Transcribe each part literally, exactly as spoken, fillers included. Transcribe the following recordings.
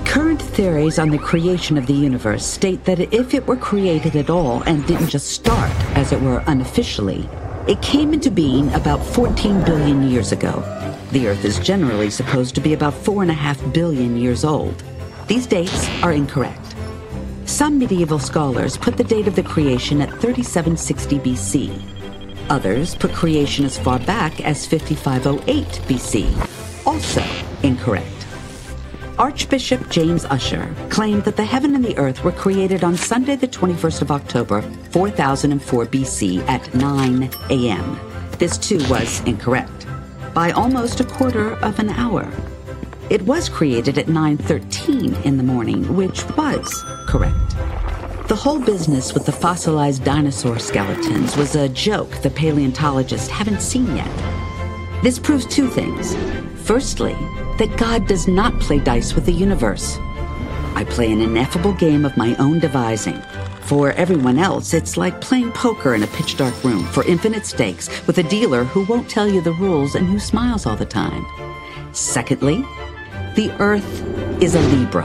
Current theories on the creation of the universe state that if it were created at all and didn't just start, as it were, unofficially, it came into being about fourteen billion years ago. The Earth is generally supposed to be about four and a half billion years old. These dates are incorrect. Some medieval scholars put the date of the creation at thirty-seven sixty B C. Others put creation as far back as fifty-five oh eight B C. Also incorrect. Archbishop James Ussher claimed that the heaven and the earth were created on Sunday the twenty-first of October, four thousand four B C at nine a.m. This too was incorrect, by almost a quarter of an hour. It was created at nine thirteen in the morning, which was correct. The whole business with the fossilized dinosaur skeletons was a joke the paleontologists haven't seen yet. This proves two things. Firstly, that God does not play dice with the universe. I play an ineffable game of my own devising. For everyone else, it's like playing poker in a pitch-dark room for infinite stakes with a dealer who won't tell you the rules and who smiles all the time. Secondly, the Earth is a Libra.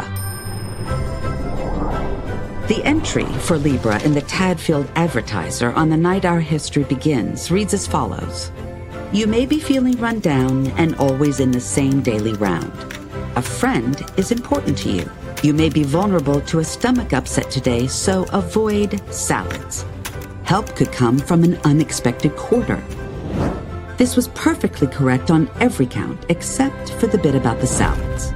The entry for Libra in the Tadfield Advertiser on the night our history begins reads as follows. You may be feeling run down and always in the same daily round. A friend is important to you. You may be vulnerable to a stomach upset today, so avoid salads. Help could come from an unexpected quarter. This was perfectly correct on every count, except for the bit about the salads.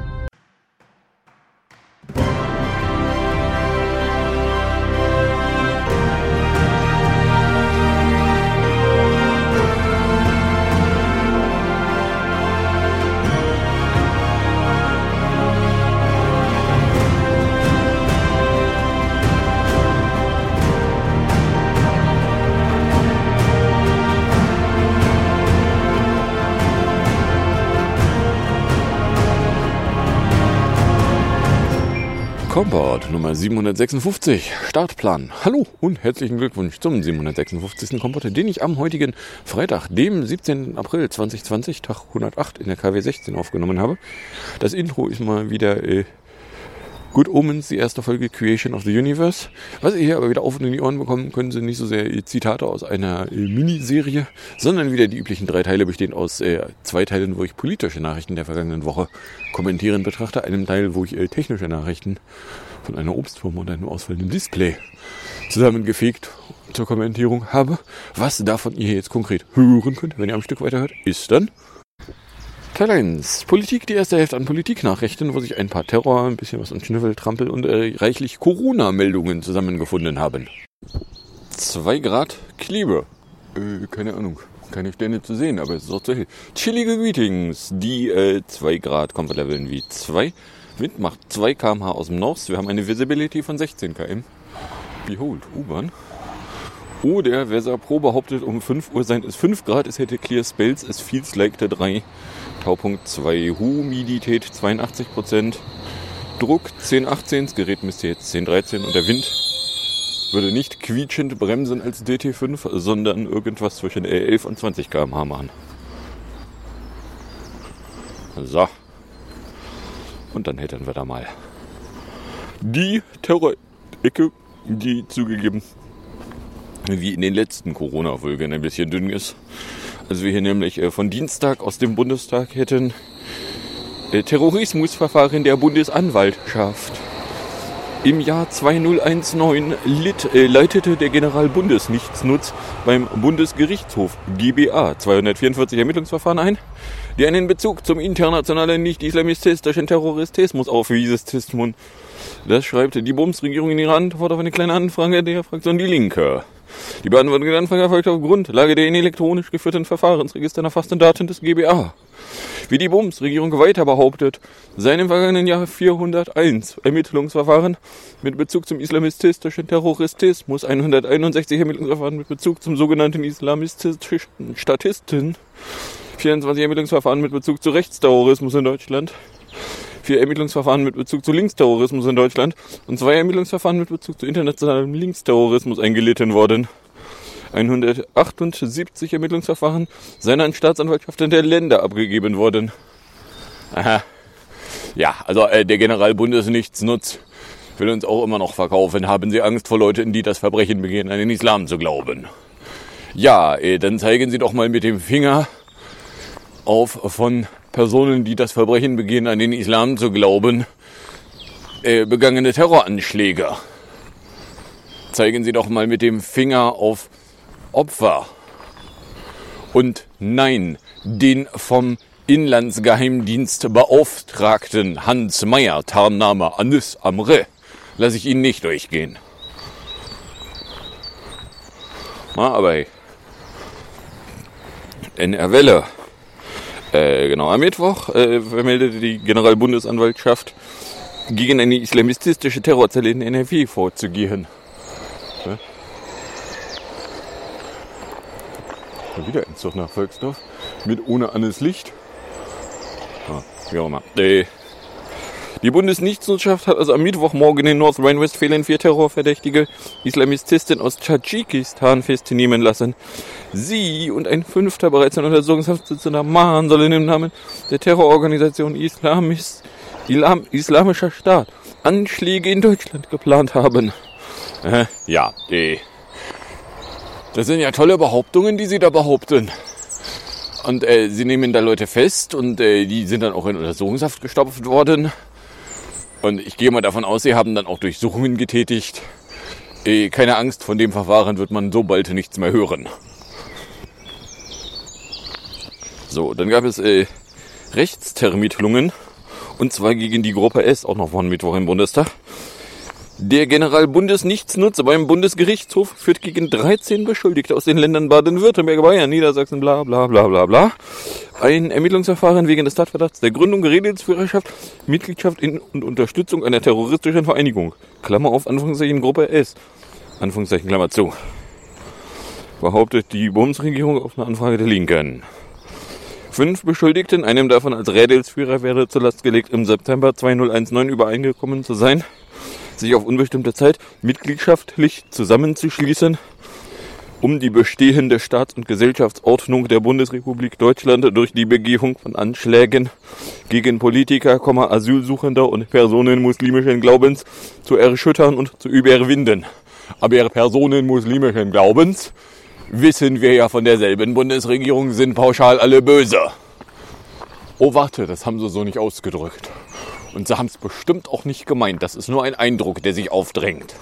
Kompott Nummer siebenhundertsechsundfünfzig, Startplan. Hallo und herzlichen Glückwunsch zum siebenhundertsechsundfünfzigsten Kompott, den ich am heutigen Freitag, dem siebzehnten April zweitausendzwanzig, Tag hundertacht in der K W sechzehn aufgenommen habe. Das Intro ist mal wieder äh, Good Omens, die erste Folge Creation of the Universe. Was ihr hier aber wieder auf und in die Ohren bekommen, können Sie nicht so sehr äh, Zitate aus einer äh, Miniserie, sondern wieder die üblichen drei Teile, bestehend aus äh, zwei Teilen, wo ich politische Nachrichten der vergangenen Woche kommentieren betrachte, einem Teil, wo ich äh, technische Nachrichten von einer Obstform und einem ausfallenden Display zusammengefegt zur Kommentierung habe. Was davon ihr jetzt konkret hören könnt, wenn ihr am Stück weiterhört, ist dann Teil eins. Politik, die erste Hälfte an Politiknachrichten, wo sich ein paar Terror, ein bisschen was an Schnüffel, Trampel und äh, reichlich Corona-Meldungen zusammengefunden haben. zwei Grad Klebe. Äh, keine Ahnung. Keine Sterne zu sehen, aber es ist auch zu hell. Chillige Greetings. Die äh, zwei Grad Comfort Level wie zwei. Wind macht zwei Kilometer pro Stunde aus dem North. Wir haben eine Visibility von sechzehn Kilometer pro Stunde. Behold, U-Bahn. Oh, der Weser Pro behauptet, um fünf Uhr seien es fünf Grad, es hätte Clear Spells, es feels like the drei. Taupunkt zwei, Humidität zweiundachtzig Prozent, Druck zehn achtzehn, das Gerät misst jetzt zehn dreizehn und der Wind würde nicht quietschend bremsen als D T fünf, sondern irgendwas zwischen elf und zwanzig Kilometer pro Stunde machen. So. Und dann hätten wir da mal die Terror-Ecke, die zugegeben wie in den letzten Corona-Folgen ein bisschen dünn ist. Also wir hier nämlich äh, von Dienstag aus dem Bundestag hätten äh, Terrorismusverfahren der Bundesanwaltschaft. Im Jahr zweitausendneunzehn lit, äh, leitete der Generalbundesnichtsnutz beim Bundesgerichtshof G B A zweihundertvierundvierzig Ermittlungsverfahren ein, die einen Bezug zum internationalen nicht-islamistischen Terrorismus aufwiesen. Das schreibt die Bundesregierung in ihrer Antwort auf eine kleine Anfrage der Fraktion Die Linke. Die Beantwortung der Anfrage erfolgt auf Grundlage der in elektronisch geführten Verfahrensregistern erfassten Daten des G B A. Wie die Bundesregierung weiter behauptet, seien im vergangenen Jahr vierhunderteins Ermittlungsverfahren mit Bezug zum islamistischen Terrorismus, hunderteinundsechzig Ermittlungsverfahren mit Bezug zum sogenannten islamistischen Statisten, vierundzwanzig Ermittlungsverfahren mit Bezug zu Rechtsterrorismus in Deutschland, vier Ermittlungsverfahren mit Bezug zu Linksterrorismus in Deutschland und zwei Ermittlungsverfahren mit Bezug zu internationalem Linksterrorismus eingelitten worden. hundertachtundsiebzig Ermittlungsverfahren seien an Staatsanwaltschaften der Länder abgegeben worden. Aha. Ja, also äh, der Generalbundesnichtsnutz will uns auch immer noch verkaufen. Haben Sie Angst vor Leuten, die das Verbrechen begehen, an den Islam zu glauben? Ja, äh, dann zeigen Sie doch mal mit dem Finger auf von Personen, die das Verbrechen begehen, an den Islam zu glauben, äh, begangene Terroranschläge. Zeigen Sie doch mal mit dem Finger auf Opfer. Und nein, den vom Inlandsgeheimdienst Beauftragten Hans Meyer, Tarnname Anis Amre, lasse ich Ihnen nicht durchgehen. Na, aber N R Welle. Äh, genau, am Mittwoch äh, vermeldete die Generalbundesanwaltschaft, gegen eine islamistische Terrorzelle in N R W vorzugehen. Ja? Wieder ein Zug nach Volksdorf mit ohne Annes Licht. Ah, wie auch immer. Äh, die Bundesnichtsnutzschaft hat also am Mittwochmorgen in North Rhine-Westfalen vier terrorverdächtige Islamististen aus Tadschikistan festnehmen lassen. Sie und ein fünfter bereits in Untersuchungshaft sitzender Mann sollen im Namen der Terrororganisation Islamis, Islam, Islamischer Staat Anschläge in Deutschland geplant haben. Äh, ja, äh, das sind ja tolle Behauptungen, die sie da behaupten. Und äh, sie nehmen da Leute fest und äh, die sind dann auch in Untersuchungshaft gestopft worden. Und ich gehe mal davon aus, sie haben dann auch Durchsuchungen getätigt. Äh, keine Angst, von dem Verfahren wird man so bald nichts mehr hören. So, dann gab es äh, Rechtstermittlungen. Und zwar gegen die Gruppe S, auch noch von Mittwoch im Bundestag. Der Generalbundesnichtsnutz beim Bundesgerichtshof führt gegen dreizehn Beschuldigte aus den Ländern Baden-Württemberg, Bayern, Niedersachsen, bla bla bla bla bla ein Ermittlungsverfahren wegen des Tatverdachts der Gründung, Redelsführerschaft, Mitgliedschaft in und Unterstützung einer terroristischen Vereinigung. Klammer auf, Anführungszeichen, Gruppe S. Anführungszeichen, Klammer zu. Behauptet die Bundesregierung auf eine Anfrage der Linken. Fünf Beschuldigten, einem davon als Rädelsführer, wäre zur Last gelegt, im September zweitausendneunzehn übereingekommen zu sein, sich auf unbestimmte Zeit mitgliedschaftlich zusammenzuschließen, um die bestehende Staats- und Gesellschaftsordnung der Bundesrepublik Deutschland durch die Begehung von Anschlägen gegen Politiker, Asylsuchender und Personen muslimischen Glaubens zu erschüttern und zu überwinden. Aber Personen muslimischen Glaubens, wissen wir ja von derselben Bundesregierung, sind pauschal alle böse. Oh, warte, das haben sie so nicht ausgedrückt. Und sie haben es bestimmt auch nicht gemeint. Das ist nur ein Eindruck, der sich aufdrängt.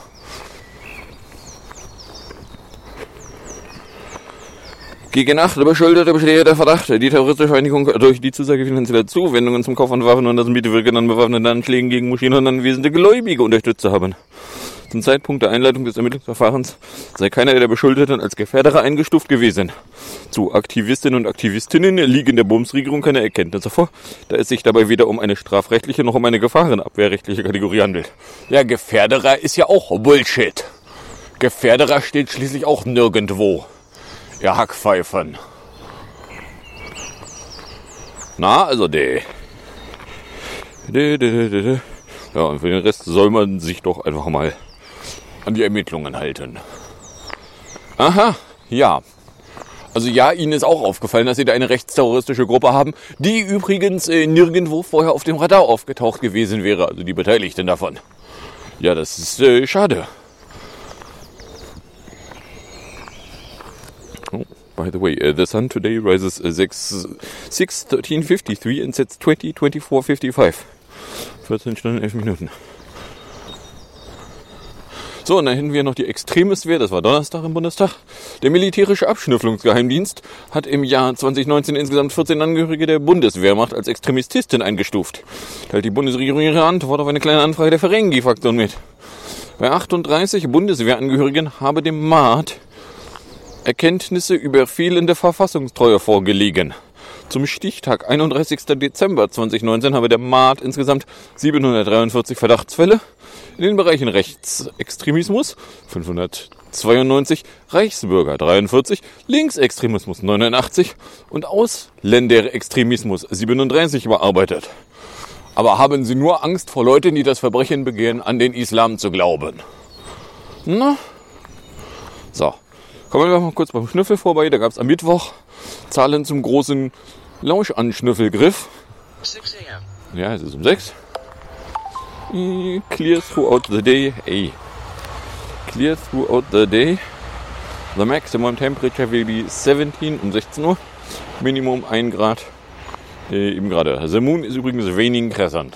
Gegen acht Beschuldigte besteht der Verdacht, die terroristische Vereinigung durch die Zusage finanzieller Zuwendungen zum Kauf von Waffen und das Mitwirken an bewaffneten Anschlägen gegen Moscheen und anwesende Gläubige unterstützt zu haben. Zum Zeitpunkt der Einleitung des Ermittlungsverfahrens sei keiner der Beschuldigten als Gefährderer eingestuft gewesen. Zu Aktivistinnen und Aktivistinnen liegen der Bundesregierung keine Erkenntnisse vor, da es sich dabei weder um eine strafrechtliche noch um eine gefahrenabwehrrechtliche Kategorie handelt. Ja, Gefährderer ist ja auch Bullshit. Gefährderer steht schließlich auch nirgendwo. Ihr Hackpfeifen. Na, also de. de, de, de, de. Ja, und für den Rest soll man sich doch einfach mal an die Ermittlungen halten. Aha, ja. Also ja, Ihnen ist auch aufgefallen, dass Sie da eine rechtsterroristische Gruppe haben, die übrigens äh, nirgendwo vorher auf dem Radar aufgetaucht gewesen wäre, also die Beteiligten davon. Ja, das ist äh, schade. Oh, by the way, uh, the sun today rises uh, six thirteen fifty-three and sets twenty twenty-four fifty-five. vierzehn Stunden, elf Minuten. So, und dann hätten wir noch die Extremiswehr, das war Donnerstag im Bundestag. Der militärische Abschnüffelungsgeheimdienst hat im Jahr zwanzig neunzehn insgesamt vierzehn Angehörige der Bundeswehrmacht als Extremististen eingestuft. Teilt die Bundesregierung ihre Antwort auf eine kleine Anfrage der Ferengi-Fraktion mit. Bei achtunddreißig Bundeswehrangehörigen habe dem M A D Erkenntnisse über fehlende Verfassungstreue vorgelegen. Zum Stichtag einunddreißigsten Dezember zweitausendneunzehn habe der M A D insgesamt siebenhundertdreiundvierzig Verdachtsfälle in den Bereichen Rechtsextremismus, fünfhundertzweiundneunzig, Reichsbürger dreiundvierzig, Linksextremismus neunundachtzig und Ausländerextremismus siebenunddreißig bearbeitet. Aber haben Sie nur Angst vor Leuten, die das Verbrechen begehen, an den Islam zu glauben? Na? So, kommen wir mal kurz beim Schnüffel vorbei. Da gab es am Mittwoch Zahlen zum großen Lauschanschnüffelgriff. Ja, es ist um sechs. Clear throughout the day. Ey. Clear throughout the day. The maximum temperature will be seventeen um sechzehn Uhr. Minimum ein Grad. Äh, eben gerade. The moon ist übrigens waning crescent.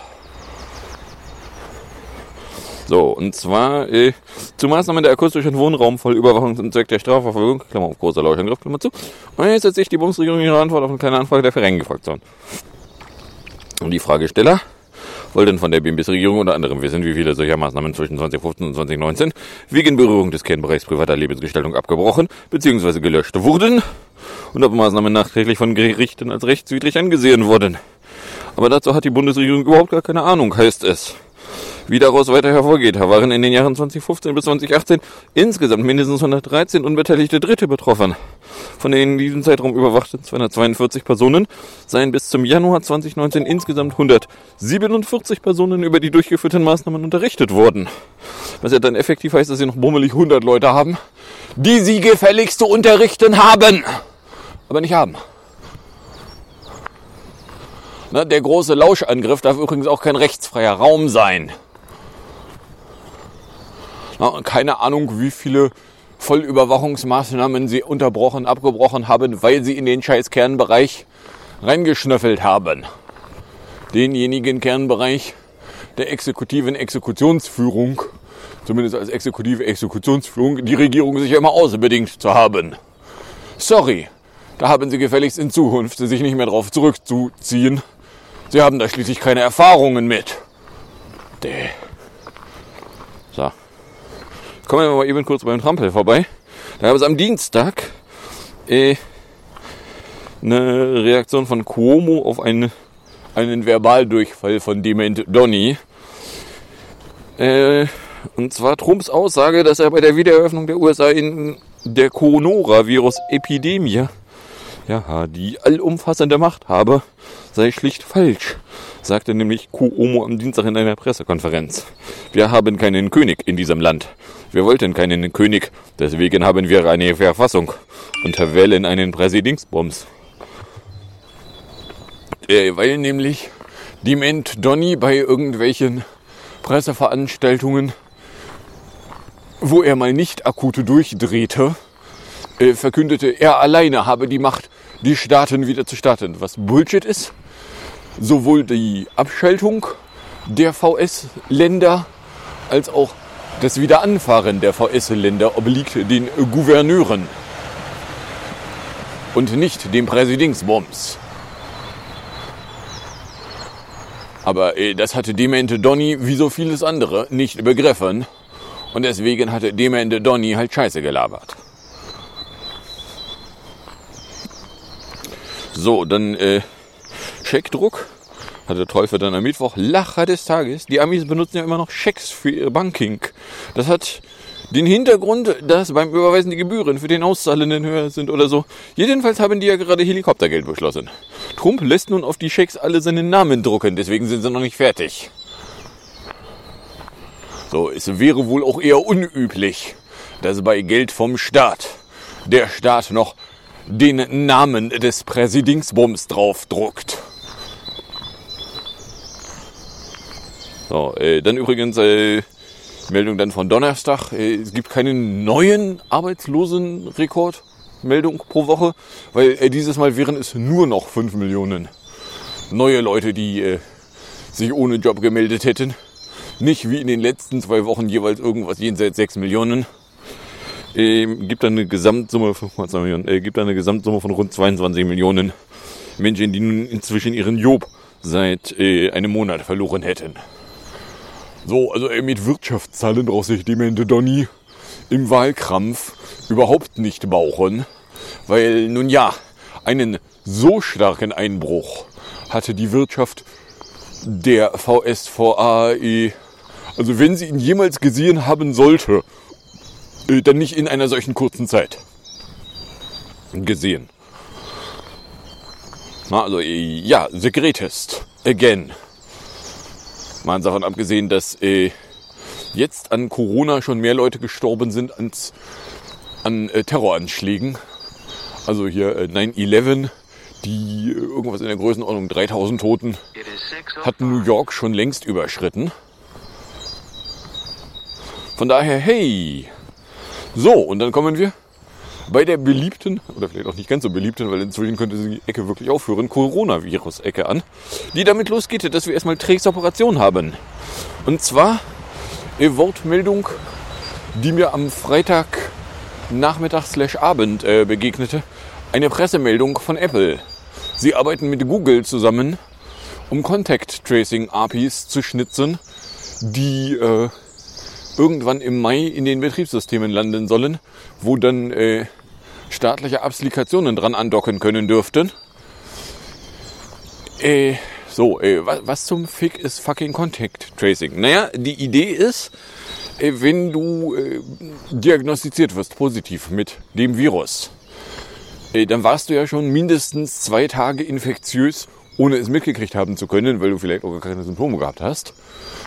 So, und zwar äh, zu Maßnahmen der akustischen Wohnraumvollüberwachung zum Zweck der Strafverfolgung, Klammer auf, großer Lauschangriff, Klammer zu. Und jetzt setzt sich die Bundesregierung ihre Antwort auf eine kleine Anfrage der Ferengi-Fraktion. Und die Fragesteller wollten von der B M S-Regierung unter anderem wissen, wie viele solcher Maßnahmen zwischen zwanzig fünfzehn und zwanzig neunzehn wegen Berührung des Kernbereichs privater Lebensgestaltung abgebrochen bzw. gelöscht wurden und ob Maßnahmen nachträglich von Gerichten als rechtswidrig angesehen wurden. Aber dazu hat die Bundesregierung überhaupt gar keine Ahnung, heißt es. Wie daraus weiter hervorgeht, waren in den Jahren zwanzig fünfzehn bis zwanzig achtzehn insgesamt mindestens hundertdreizehn unbeteiligte Dritte betroffen. Von den in diesem Zeitraum überwachten zweihundertzweiundvierzig Personen seien bis zum Januar zwanzig neunzehn insgesamt hundertsiebenundvierzig Personen über die durchgeführten Maßnahmen unterrichtet worden. Was ja dann effektiv heißt, dass sie noch bummelig hundert Leute haben, die sie gefälligst zu unterrichten haben, aber nicht haben. Na, der große Lauschangriff darf übrigens auch kein rechtsfreier Raum sein. Na, keine Ahnung, wie viele Vollüberwachungsmaßnahmen sie unterbrochen, abgebrochen haben, weil sie in den scheiß Kernbereich reingeschnüffelt haben. Denjenigen Kernbereich der exekutiven Exekutionsführung, zumindest als exekutive Exekutionsführung, die Regierung sich immer ausbedingt zu haben. Sorry, da haben sie gefälligst in Zukunft sich nicht mehr drauf zurückzuziehen. Sie haben da schließlich keine Erfahrungen mit. Däh. So. Jetzt kommen wir mal eben kurz beim Trampel vorbei. Da gab es am Dienstag äh, eine Reaktion von Cuomo auf eine, einen Verbaldurchfall von Dement Donny. Äh, und zwar Trumps Aussage, dass er bei der Wiedereröffnung der U S A in der Coronavirus-Epidemie, ja, die allumfassende Macht habe, sei schlicht falsch, sagte nämlich Cuomo am Dienstag in einer Pressekonferenz. Wir haben keinen König in diesem Land. Wir wollten keinen König, deswegen haben wir eine Verfassung und wählen einen Präsidingsbums. Äh, weil nämlich Dement Donny bei irgendwelchen Presseveranstaltungen, wo er mal nicht akut durchdrehte, äh, verkündete, er alleine habe die Macht, die Staaten wieder zu starten. Was Bullshit ist. Sowohl die Abschaltung der V S-Länder als auch das Wiederanfahren der V S-Länder obliegt den Gouverneuren und nicht dem Präsidingsbums. Aber äh, das hatte Dement Donny wie so vieles andere nicht begriffen und deswegen hatte Dement Donny halt Scheiße gelabert. So, dann äh, Scheckdruck. Hat der Teufel dann am Mittwoch Lacher des Tages. Die Amis benutzen ja immer noch Schecks für ihr Banking. Das hat den Hintergrund, dass beim Überweisen die Gebühren für den Auszahlenden höher sind oder so. Jedenfalls haben die ja gerade Helikoptergeld beschlossen. Trump lässt nun auf die Schecks alle seinen Namen drucken, deswegen sind sie noch nicht fertig. So, es wäre wohl auch eher unüblich, dass bei Geld vom Staat der Staat noch den Namen des Präsidingsbums draufdruckt. So, äh, dann übrigens äh, Meldung dann von Donnerstag. Äh, es gibt keinen neuen Arbeitslosenrekordmeldung pro Woche, weil äh, dieses Mal wären es nur noch fünf Millionen neue Leute, die äh, sich ohne Job gemeldet hätten. Nicht wie in den letzten zwei Wochen jeweils irgendwas jenseits sechs Millionen. Äh, gibt dann eine Gesamtsumme fünf Komma zwei Millionen, äh, gibt dann eine Gesamtsumme von rund zweiundzwanzig Millionen Menschen, die nun inzwischen ihren Job seit äh, einem Monat verloren hätten. So, also äh, mit Wirtschaftszahlen braucht sich Dement Donny im Wahlkampf überhaupt nicht bauchen, weil nun ja, einen so starken Einbruch hatte die Wirtschaft der V S V A, äh, also wenn sie ihn jemals gesehen haben sollte, äh, dann nicht in einer solchen kurzen Zeit gesehen. Na, also äh, ja, the greatest again. Mal davon abgesehen, dass äh, jetzt an Corona schon mehr Leute gestorben sind als an äh, Terroranschlägen. Also hier äh, nine eleven, Die irgendwas in der Größenordnung dreitausend Toten hat New York schon längst überschritten. Von daher, hey. So, und dann kommen wir bei der beliebten, oder vielleicht auch nicht ganz so beliebten, weil inzwischen könnte die Ecke wirklich aufhören, Coronavirus-Ecke an, die damit losgeht, dass wir erstmal Krebsoperation haben. Und zwar eine Wortmeldung, die mir am Freitag Nachmittag slash Abend äh, begegnete. Eine Pressemeldung von Apple. Sie arbeiten mit Google zusammen, um Contact Tracing A P Is zu schnitzen, die äh, irgendwann im Mai in den Betriebssystemen landen sollen, wo dann äh, staatliche Applikationen dran andocken können dürften. Äh, so, äh, was, was zum Fick ist fucking Contact Tracing? Naja, die Idee ist, äh, wenn du äh, diagnostiziert wirst positiv mit dem Virus, äh, dann warst du ja schon mindestens zwei Tage infektiös, ohne es mitgekriegt haben zu können, weil du vielleicht auch gar keine Symptome gehabt hast.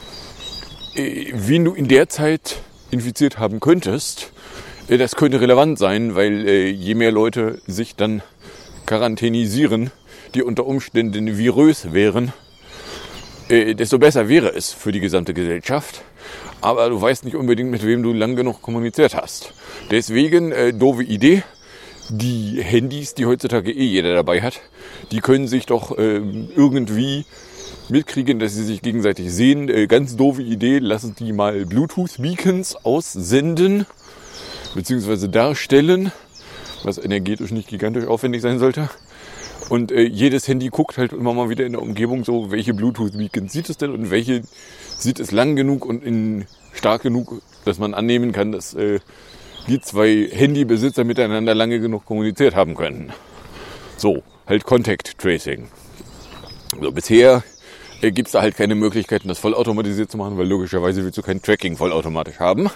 Wen du in der Zeit infiziert haben könntest, das könnte relevant sein, weil je mehr Leute sich dann quarantänisieren, die unter Umständen virös wären, desto besser wäre es für die gesamte Gesellschaft. Aber du weißt nicht unbedingt, mit wem du lang genug kommuniziert hast. Deswegen, äh, doofe Idee, die Handys, die heutzutage eh jeder dabei hat, die können sich doch äh, irgendwie mitkriegen, dass sie sich gegenseitig sehen. Äh, ganz doofe Idee, lassen die mal Bluetooth-Beacons aussenden, beziehungsweise darstellen, was energetisch nicht gigantisch aufwendig sein sollte. Und äh, jedes Handy guckt halt immer mal wieder in der Umgebung so, welche Bluetooth-Beacons sieht es denn und welche sieht es lang genug und in stark genug, dass man annehmen kann, dass äh, die zwei Handybesitzer miteinander lange genug kommuniziert haben können. So, halt Contact Tracing. Also bisher äh, gibt es da halt keine Möglichkeiten, das vollautomatisiert zu machen, weil logischerweise willst du kein Tracking vollautomatisch haben.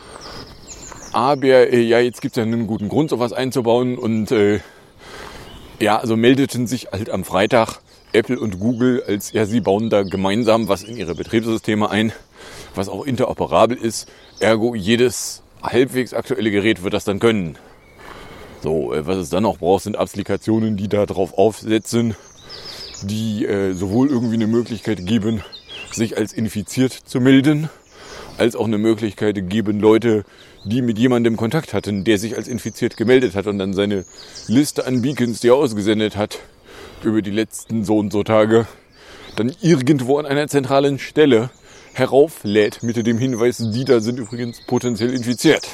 Aber äh, ja, jetzt gibt es ja einen guten Grund, sowas einzubauen und äh, ja, also meldeten sich halt am Freitag Apple und Google als, ja, sie bauen da gemeinsam was in ihre Betriebssysteme ein, was auch interoperabel ist. Ergo, jedes halbwegs aktuelle Gerät wird das dann können. So, was es dann noch braucht, sind Applikationen, die da drauf aufsetzen, die äh, sowohl irgendwie eine Möglichkeit geben, sich als infiziert zu melden, als auch eine Möglichkeit geben, Leute, die mit jemandem Kontakt hatten, der sich als infiziert gemeldet hat und dann seine Liste an Beacons, die er ausgesendet hat, über die letzten so und so Tage, dann irgendwo an einer zentralen Stelle herauflädt mit dem Hinweis, die da sind übrigens potenziell infiziert.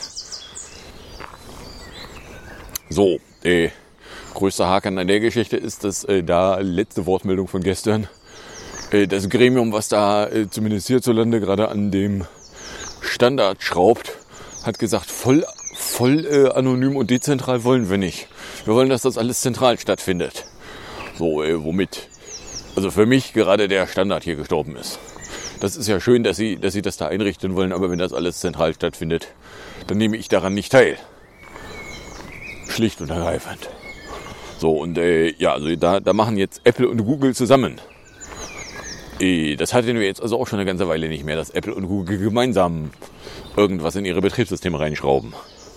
So, äh, größter Haken an der Geschichte ist, dass äh, da letzte Wortmeldung von gestern, äh, das Gremium, was da äh, zumindest hierzulande gerade an dem Standard schraubt, hat gesagt, voll, voll äh, anonym und dezentral wollen wir nicht. Wir wollen, dass das alles zentral stattfindet. So, äh, womit also für mich gerade der Standard hier gestorben ist. Das ist ja schön, dass sie, dass sie das da einrichten wollen, aber wenn das alles zentral stattfindet, dann nehme ich daran nicht teil. Schlicht und ergreifend. So, und äh, ja, also da, da machen jetzt Apple und Google zusammen. Äh, das hatten wir jetzt also auch schon eine ganze Weile nicht mehr, dass Apple und Google gemeinsam irgendwas in ihre Betriebssysteme reinschrauben.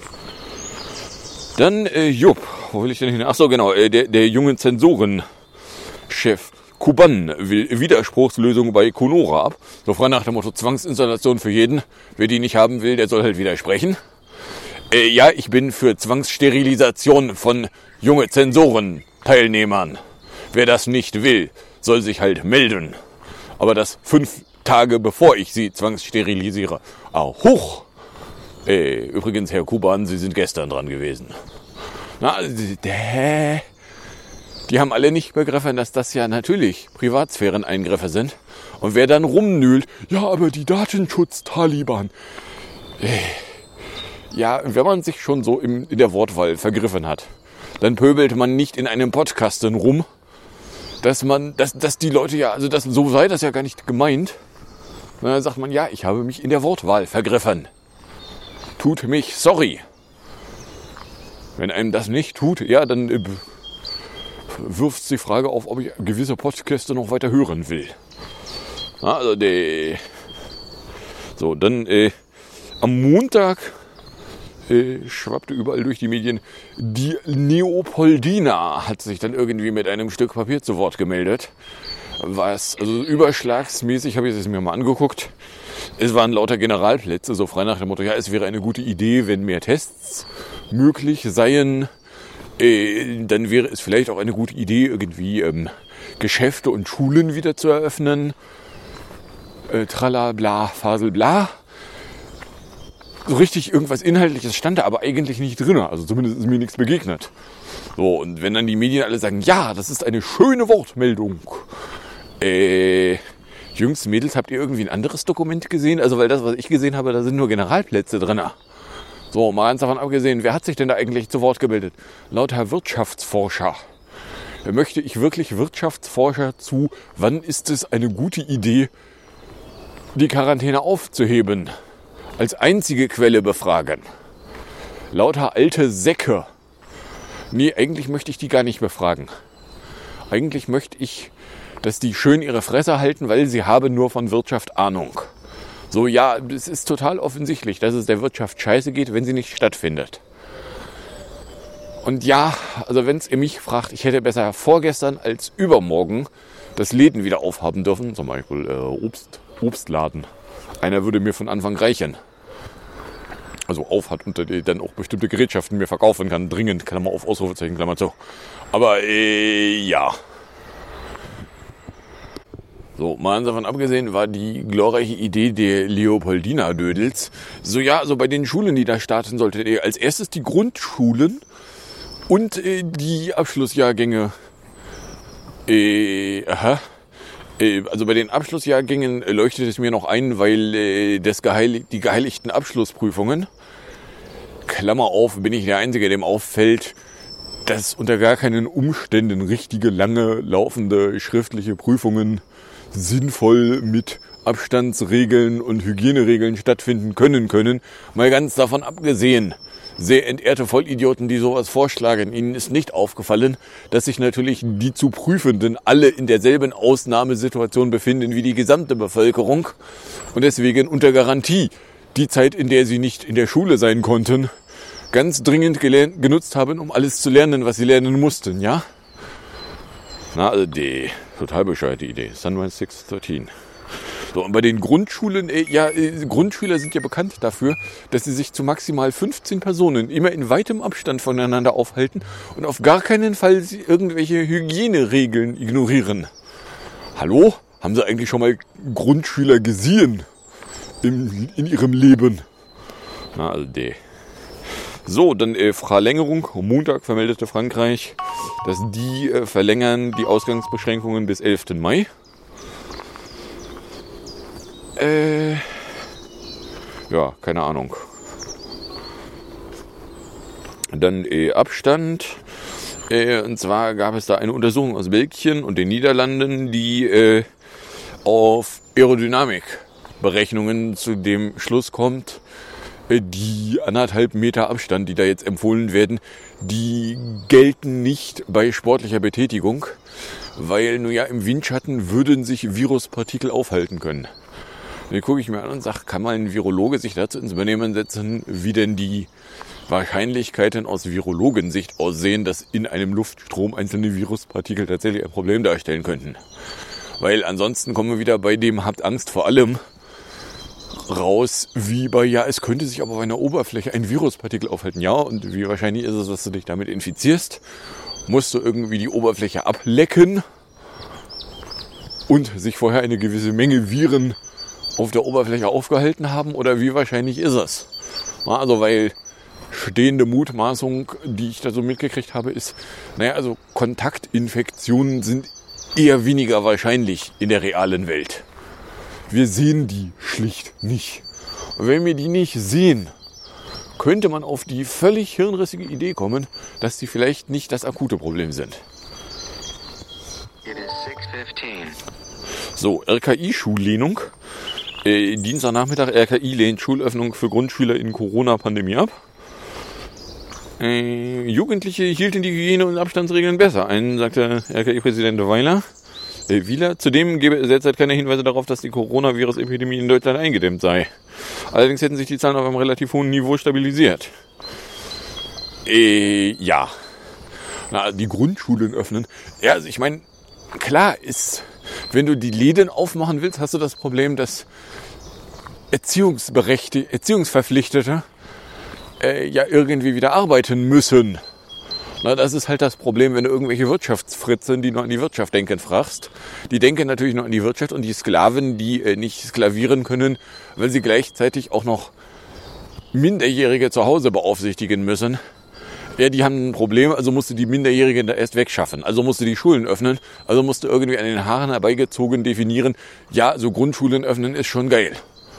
Dann, äh, jupp, wo will ich denn hin? Ach so, genau, äh, der, der junge Zensorenchef Kuban will Widerspruchslösung bei Conora ab. So frei nach dem Motto Zwangsinstallation für jeden. Wer die nicht haben will, der soll halt widersprechen. Äh, ja, ich bin für Zwangssterilisation von junge Zensoren-Teilnehmern. Wer das nicht will, soll sich halt melden. Aber das fünf Tage bevor ich sie zwangssterilisiere. Ah, hoch! Äh, übrigens, Herr Kuban, Sie sind gestern dran gewesen. Na, hä? Die haben alle nicht begriffen, dass das ja natürlich Privatsphäreneingriffe sind. Und wer dann rumnühlt, ja, aber die Datenschutz-Taliban. Äh, ja, wenn man sich schon so im, in der Wortwahl vergriffen hat, dann pöbelt man nicht in einem Podcasten rum, dass man, dass, dass die Leute ja, also das, so sei das ja gar nicht gemeint. Dann sagt man, ja, ich habe mich in der Wortwahl vergriffen. Tut mich sorry. Wenn einem das nicht tut, ja, dann äh, wirft die Frage auf, ob ich gewisse Podcasts noch weiter hören will. Ja, also die, so, dann äh, am Montag äh, schwappte überall durch die Medien. Die Leopoldina hat sich dann irgendwie mit einem Stück Papier zu Wort gemeldet. Was, also überschlagsmäßig habe ich es mir mal angeguckt. Es waren lauter Generalplätze, so frei nach dem Motto, ja, es wäre eine gute Idee, wenn mehr Tests möglich seien. Äh, dann wäre es vielleicht auch eine gute Idee, irgendwie ähm, Geschäfte und Schulen wieder zu eröffnen. Äh, trala, bla, fasel, bla. So richtig irgendwas Inhaltliches stand da aber eigentlich nicht drin. Also zumindest ist mir nichts begegnet. So, und wenn dann die Medien alle sagen, ja, das ist eine schöne Wortmeldung. Äh, Jungs, Mädels, habt ihr irgendwie ein anderes Dokument gesehen? Also, weil das, was ich gesehen habe, da sind nur Generalplätze drin. So, mal ganz davon abgesehen, wer hat sich denn da eigentlich zu Wort gebildet? Laut Herr Wirtschaftsforscher. Möchte ich wirklich Wirtschaftsforscher zu, wann ist es eine gute Idee, die Quarantäne aufzuheben, als einzige Quelle befragen? Lauter alte Säcke. Nee, eigentlich möchte ich die gar nicht befragen. Eigentlich möchte ich, dass die schön ihre Fresse halten, weil sie haben nur von Wirtschaft Ahnung. So, ja, es ist total offensichtlich, dass es der Wirtschaft scheiße geht, wenn sie nicht stattfindet. Und ja, also wenn ihr mich fragt, ich hätte besser vorgestern als übermorgen das Läden wieder aufhaben dürfen. Zum Beispiel äh, Obst, Obstladen. Einer würde mir von Anfang reichen. Also auf hat und dann auch bestimmte Gerätschaften mir verkaufen kann. Dringend, Klammer auf, Ausrufezeichen, Klammer zu. Aber äh, ja. So, mal davon abgesehen war die glorreiche Idee der Leopoldina-Dödels. So, ja, so bei den Schulen, die da starten sollte, als erstes die Grundschulen und äh, die Abschlussjahrgänge. Äh, aha. Äh, also bei den Abschlussjahrgängen leuchtet es mir noch ein, weil äh, das Geheil- die geheiligten Abschlussprüfungen, Klammer auf, bin ich der Einzige, dem auffällt, dass unter gar keinen Umständen richtige, lange, laufende schriftliche Prüfungen sinnvoll mit Abstandsregeln und Hygieneregeln stattfinden können können. Mal ganz davon abgesehen, sehr entehrte Vollidioten, die sowas vorschlagen, ihnen ist nicht aufgefallen, dass sich natürlich die zu Prüfenden alle in derselben Ausnahmesituation befinden wie die gesamte Bevölkerung und deswegen unter Garantie die Zeit, in der sie nicht in der Schule sein konnten, ganz dringend gelernt, genutzt haben, um alles zu lernen, was sie lernen mussten, ja? Na, also die total bescheuerte Idee. Sunrise sechs dreizehn. So, und bei den Grundschulen, äh, ja, äh, Grundschüler sind ja bekannt dafür, dass sie sich zu maximal fünfzehn Personen immer in weitem Abstand voneinander aufhalten und auf gar keinen Fall sie irgendwelche Hygieneregeln ignorieren. Hallo? Haben Sie eigentlich schon mal Grundschüler gesehen im, in ihrem Leben? Na, also die. So, dann äh, Verlängerung. Montag vermeldete Frankreich, dass die äh, verlängern die Ausgangsbeschränkungen bis elften Mai. Äh, ja, keine Ahnung. Dann äh, Abstand. Äh, und zwar gab es da eine Untersuchung aus Belgien und den Niederlanden, die äh, auf Aerodynamikberechnungen zu dem Schluss kommt, die anderthalb Meter Abstand, die da jetzt empfohlen werden, die gelten nicht bei sportlicher Betätigung, weil nur ja im Windschatten würden sich Viruspartikel aufhalten können. Und dann gucke ich mir an und sage, kann mal ein Virologe sich dazu ins Benehmen setzen, wie denn die Wahrscheinlichkeiten aus Virologensicht aussehen, dass in einem Luftstrom einzelne Viruspartikel tatsächlich ein Problem darstellen könnten. Weil ansonsten kommen wir wieder bei dem habt Angst vor allem raus, wie bei, ja, es könnte sich aber auf einer Oberfläche ein Viruspartikel aufhalten. Ja, und wie wahrscheinlich ist es, dass du dich damit infizierst? Musst du irgendwie die Oberfläche ablecken und sich vorher eine gewisse Menge Viren auf der Oberfläche aufgehalten haben? Oder wie wahrscheinlich ist es? Also, weil stehende Mutmaßung, die ich da so mitgekriegt habe, ist, naja, also Kontaktinfektionen sind eher weniger wahrscheinlich in der realen Welt. Wir sehen die schlicht nicht. Und wenn wir die nicht sehen, könnte man auf die völlig hirnrissige Idee kommen, dass die vielleicht nicht das akute Problem sind. So, R K I-Schullehnung. Äh, Dienstagnachmittag R K I lehnt Schulöffnung für Grundschüler in Corona-Pandemie ab. Äh, Jugendliche hielten die Hygiene- und Abstandsregeln besser ein, sagte R K I-Präsident Weiler. Äh, Wieler. Zudem gebe es derzeit keine Hinweise darauf, dass die Coronavirus-Epidemie in Deutschland eingedämmt sei. Allerdings hätten sich die Zahlen auf einem relativ hohen Niveau stabilisiert. Äh, ja. Na, die Grundschulen öffnen. Ja, also ich meine, klar ist, wenn du die Läden aufmachen willst, hast du das Problem, dass Erziehungsberechtigte, Erziehungsverpflichtete äh, ja irgendwie wieder arbeiten müssen. Na, das ist halt das Problem, wenn du irgendwelche Wirtschaftsfritzen, die nur an die Wirtschaft denken, fragst. Die denken natürlich nur an die Wirtschaft und die Sklaven, die äh, nicht sklavieren können, weil sie gleichzeitig auch noch Minderjährige zu Hause beaufsichtigen müssen. Ja, die haben ein Problem, also musst du die Minderjährigen da erst wegschaffen. Also musst du die Schulen öffnen, also musst du irgendwie an den Haaren herbeigezogen definieren, ja, so Grundschulen öffnen ist schon geil.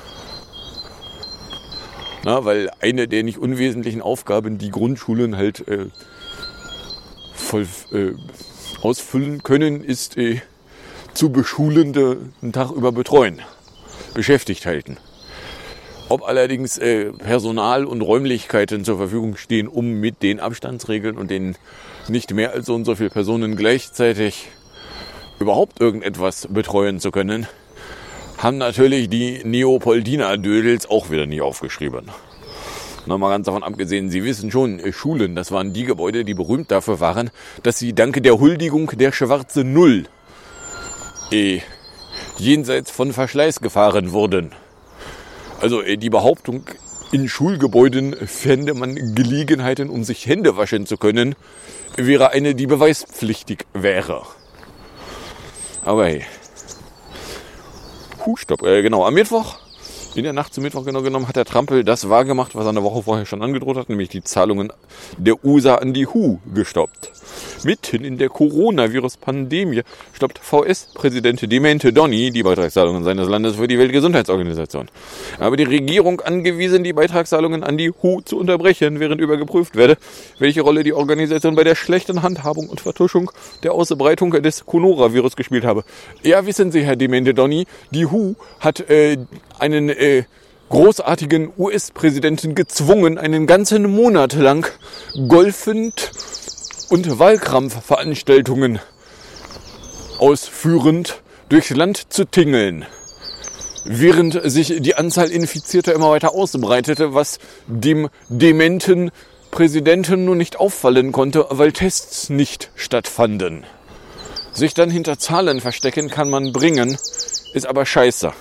Na, weil eine der nicht unwesentlichen Aufgaben, die Grundschulen halt äh, voll äh, ausfüllen können, ist äh, zu Beschulende einen Tag über betreuen, beschäftigt halten. Ob allerdings äh, Personal und Räumlichkeiten zur Verfügung stehen, um mit den Abstandsregeln und den nicht mehr als so und so viele Personen gleichzeitig überhaupt irgendetwas betreuen zu können, haben natürlich die Neopoldina-Dödels auch wieder nicht aufgeschrieben. Nochmal ganz davon abgesehen, Sie wissen schon, Schulen, das waren die Gebäude, die berühmt dafür waren, dass sie dank der Huldigung der schwarzen Null eh, jenseits von Verschleiß gefahren wurden. Also eh, die Behauptung, in Schulgebäuden fände man Gelegenheiten, um sich Hände waschen zu können, wäre eine, die beweispflichtig wäre. Aber hey. Huh, stopp. Äh, genau, am Mittwoch, in der Nacht zum Mittwoch genau genommen, hat der Trampel das wahrgemacht, was er eine Woche vorher schon angedroht hat, nämlich die Zahlungen der U S A an die W H O gestoppt. Mitten in der Coronavirus-Pandemie stoppt V S-Präsident Demente Donny die Beitragszahlungen seines Landes für die Weltgesundheitsorganisation. Er habe die Regierung angewiesen, die Beitragszahlungen an die W H O zu unterbrechen, während übergeprüft werde, welche Rolle die Organisation bei der schlechten Handhabung und Vertuschung der Ausbreitung des Coronavirus gespielt habe. Ja, wissen Sie, Herr Demente Donny, die W H O hat äh, einen äh, großartigen U S-Präsidenten gezwungen, einen ganzen Monat lang golfend und Wahlkampfveranstaltungen ausführend durchs Land zu tingeln, während sich die Anzahl Infizierter immer weiter ausbreitete, was dem dementen Präsidenten nur nicht auffallen konnte, weil Tests nicht stattfanden. Sich dann hinter Zahlen verstecken kann man bringen, ist aber scheiße.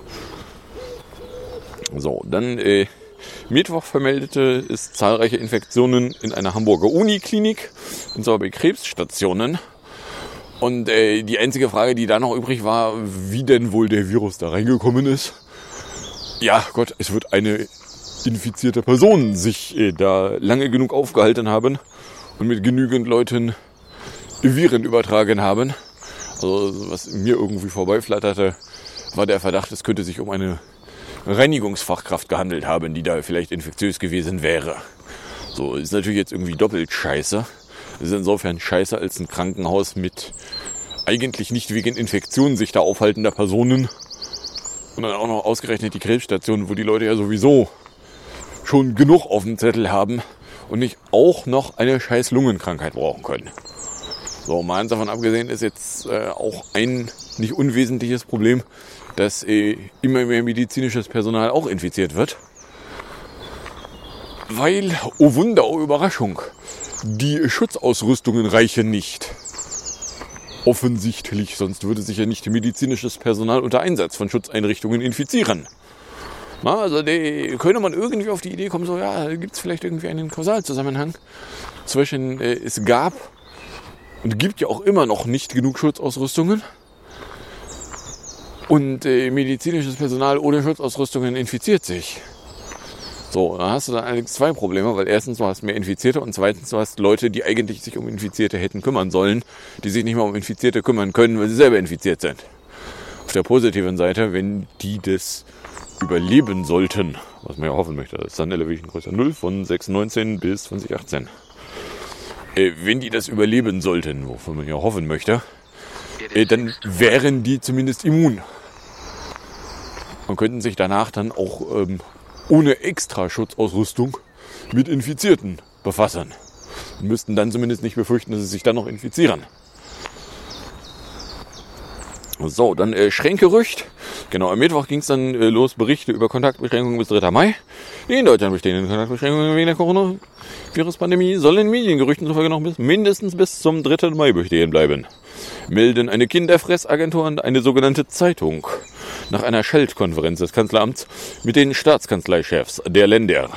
So, dann äh, Mittwoch vermeldete es zahlreiche Infektionen in einer Hamburger Uniklinik, und zwar bei Krebsstationen. Und äh, die einzige Frage, die da noch übrig war, wie denn wohl der Virus da reingekommen ist. Ja, Gott, es wird eine infizierte Person sich äh, da lange genug aufgehalten haben und mit genügend Leuten Viren übertragen haben. Also was mir irgendwie vorbeiflatterte, war der Verdacht, es könnte sich um eine Reinigungsfachkraft gehandelt haben, die da vielleicht infektiös gewesen wäre. So, ist natürlich jetzt irgendwie doppelt scheiße. Ist insofern scheiße, als ein Krankenhaus mit eigentlich nicht wegen Infektionen sich da aufhaltender Personen und dann auch noch ausgerechnet die Krebsstation, wo die Leute ja sowieso schon genug auf dem Zettel haben und nicht auch noch eine scheiß Lungenkrankheit brauchen können. So, mal ganz davon abgesehen ist jetzt äh, auch ein nicht unwesentliches Problem, dass äh, immer mehr medizinisches Personal auch infiziert wird. Weil, oh Wunder, oh Überraschung, die Schutzausrüstungen reichen nicht. Offensichtlich, sonst würde sich ja nicht medizinisches Personal unter Einsatz von Schutzeinrichtungen infizieren. Na, also die, könnte man irgendwie auf die Idee kommen, so ja, gibt es vielleicht irgendwie einen Kausalzusammenhang zwischen äh, es gab und gibt ja auch immer noch nicht genug Schutzausrüstungen und äh, medizinisches Personal ohne Schutzausrüstungen infiziert sich. So, dann hast du dann allerdings zwei Probleme, weil erstens du hast mehr Infizierte und zweitens du hast Leute, die eigentlich sich um Infizierte hätten kümmern sollen, die sich nicht mehr um Infizierte kümmern können, weil sie selber infiziert sind. Auf der positiven Seite, wenn die das überleben sollten, was man ja hoffen möchte, das ist dann Elevation größer null von sechs neunzehn bis zwanzig achtzehn. Äh, wenn die das überleben sollten, wovon man ja hoffen möchte, äh, dann wären die zumindest immun. Und könnten sich danach dann auch ähm, ohne extra Schutzausrüstung mit Infizierten befassen. Und müssten dann zumindest nicht befürchten, dass sie sich dann noch infizieren. So, dann äh, Schränkgerücht. Genau, am Mittwoch ging es dann äh, los, Berichte über Kontaktbeschränkungen bis dritter Mai. Die in Deutschland bestehenden Kontaktbeschränkungen wegen der Coronavirus-Pandemie sollen Mediengerüchten zufolge noch bis, mindestens bis zum dritten Mai bestehen bleiben. Melden eine Kinderfressagentur und eine sogenannte Zeitung nach einer Schaltkonferenz des Kanzleramts mit den Staatskanzleichefs der Länder.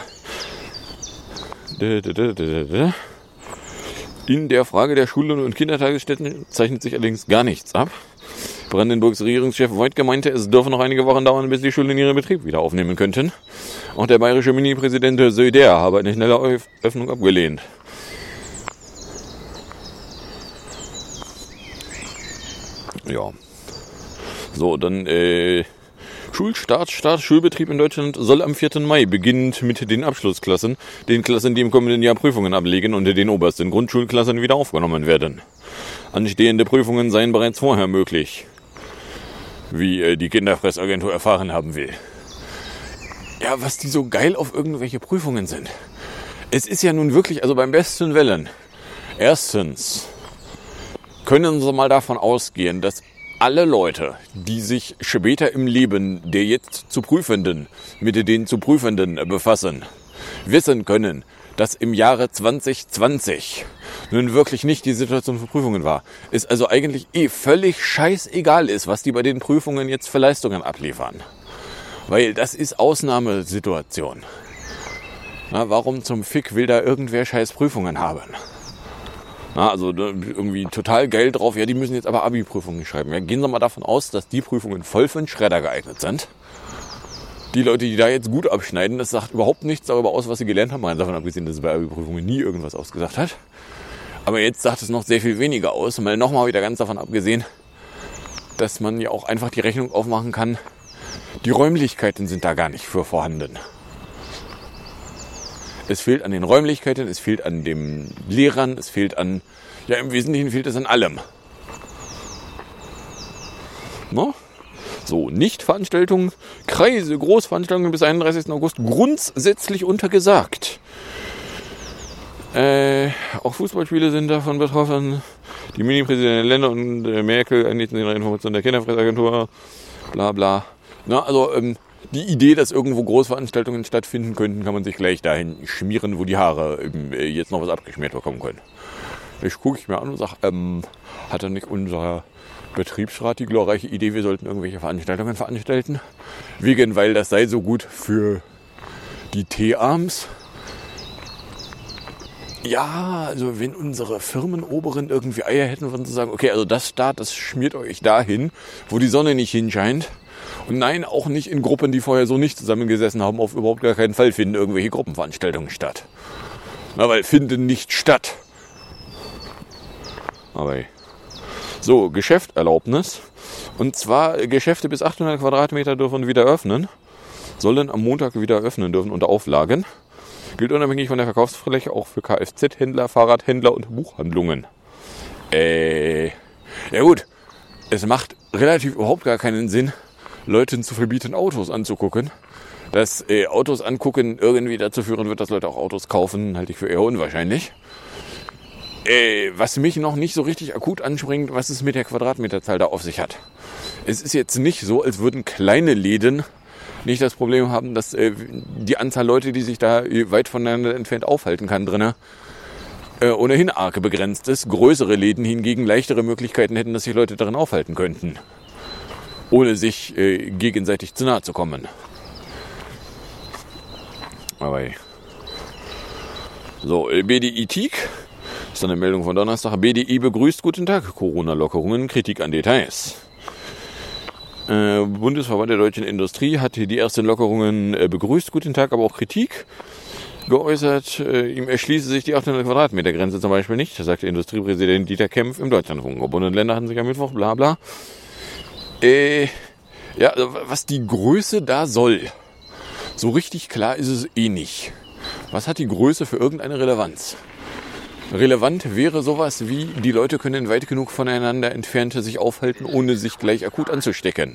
In der Frage der Schulen und Kindertagesstätten zeichnet sich allerdings gar nichts ab. Brandenburgs Regierungschef Woidke meinte, es dürfe noch einige Wochen dauern, bis die Schulen ihren Betrieb wieder aufnehmen könnten. Auch der bayerische Ministerpräsident Söder habe eine schnelle Öffnung abgelehnt. Ja. So, dann äh, Schulstart, Start, Schulbetrieb in Deutschland soll am vierten Mai beginnend mit den Abschlussklassen, den Klassen, die im kommenden Jahr Prüfungen ablegen und den obersten Grundschulklassen wieder aufgenommen werden. Anstehende Prüfungen seien bereits vorher möglich, wie äh, die Kinderfressagentur erfahren haben will. Ja, was die so geil auf irgendwelche Prüfungen sind. Es ist ja nun wirklich, also beim besten Willen, erstens können Sie mal davon ausgehen, dass alle Leute, die sich später im Leben der jetzt zu Prüfenden, mit den zu Prüfenden befassen, wissen können, dass im Jahre zwanzig zwanzig nun wirklich nicht die Situation für Prüfungen war. Es also eigentlich eh völlig scheißegal ist, was die bei den Prüfungen jetzt für Leistungen abliefern. Weil das ist Ausnahmesituation. Na, warum zum Fick will da irgendwer scheiß Prüfungen haben? Na, also irgendwie total geil drauf, ja, die müssen jetzt aber Abi-Prüfungen schreiben. Ja, gehen Sie mal davon aus, dass die Prüfungen voll für einen Schredder geeignet sind. Die Leute, die da jetzt gut abschneiden, das sagt überhaupt nichts darüber aus, was sie gelernt haben. Mal davon abgesehen, dass es bei Abi-Prüfungen nie irgendwas ausgesagt hat. Aber jetzt sagt es noch sehr viel weniger aus. Und mal nochmal wieder ganz davon abgesehen, dass man ja auch einfach die Rechnung aufmachen kann, die Räumlichkeiten sind da gar nicht für vorhanden. Es fehlt an den Räumlichkeiten, es fehlt an den Lehrern, es fehlt an, ja im Wesentlichen fehlt es an allem. No? So, Nicht-Veranstaltungen, Kreise, Großveranstaltungen bis einunddreißigsten August grundsätzlich untergesagt. Äh, auch Fußballspiele sind davon betroffen. Die Ministerpräsidenten der Länder und äh, Merkel einigten sich nach Informationen der Kinderfressagentur, bla bla. Na, also ähm, die Idee, dass irgendwo Großveranstaltungen stattfinden könnten, kann man sich gleich dahin schmieren, wo die Haare eben, äh, jetzt noch was abgeschmiert bekommen können. Ich gucke ich mir an und sage, ähm, hat da nicht unser Betriebsrat die glorreiche Idee, wir sollten irgendwelche Veranstaltungen veranstalten? Wegen, weil das sei so gut für die T-Arms. Ja, also wenn unsere Firmenoberen irgendwie Eier hätten, würden sie sagen, okay, also das da, das schmiert euch dahin, wo die Sonne nicht hinscheint. Und nein, auch nicht in Gruppen, die vorher so nicht zusammengesessen haben, auf überhaupt gar keinen Fall finden irgendwelche Gruppenveranstaltungen statt. Na, weil finden nicht statt. Aber so, Geschäfterlaubnis. Und zwar Geschäfte bis achthundert Quadratmeter dürfen wieder öffnen, sollen am Montag wieder öffnen dürfen unter Auflagen. Gilt unabhängig von der Verkaufsfläche auch für Kfz-Händler, Fahrradhändler und Buchhandlungen. Äh, ja gut, es macht relativ überhaupt gar keinen Sinn, Leuten zu verbieten, Autos anzugucken. Dass äh, Autos angucken irgendwie dazu führen wird, dass Leute auch Autos kaufen, halte ich für eher unwahrscheinlich. Äh, was mich noch nicht so richtig akut anspringt, was es mit der Quadratmeterzahl da auf sich hat. Es ist jetzt nicht so, als würden kleine Läden nicht das Problem haben, dass äh, die Anzahl Leute, die sich da weit voneinander entfernt aufhalten kann, drinnen, äh, ohnehin arg begrenzt ist. Größere Läden hingegen leichtere Möglichkeiten hätten, dass sich Leute darin aufhalten könnten, ohne sich äh, gegenseitig zu nahe zu kommen. Aber so, B D I-T I C, das ist eine Meldung von Donnerstag. B D I begrüßt, guten Tag, Corona-Lockerungen, Kritik an Details. Äh, Bundesverband der deutschen Industrie hat die ersten Lockerungen äh, begrüßt, guten Tag, aber auch Kritik geäußert. Äh, ihm erschließe sich die achthundert Quadratmeter Grenze zum Beispiel nicht, sagte Industriepräsident Dieter Kempf im Deutschlandfunk. Bund und Länder hatten sich am Mittwoch, bla bla. Äh, ja, also, was die Größe da soll, so richtig klar ist es eh nicht. Was hat die Größe für irgendeine Relevanz? Relevant wäre sowas wie, die Leute können weit genug voneinander entfernt sich aufhalten, ohne sich gleich akut anzustecken.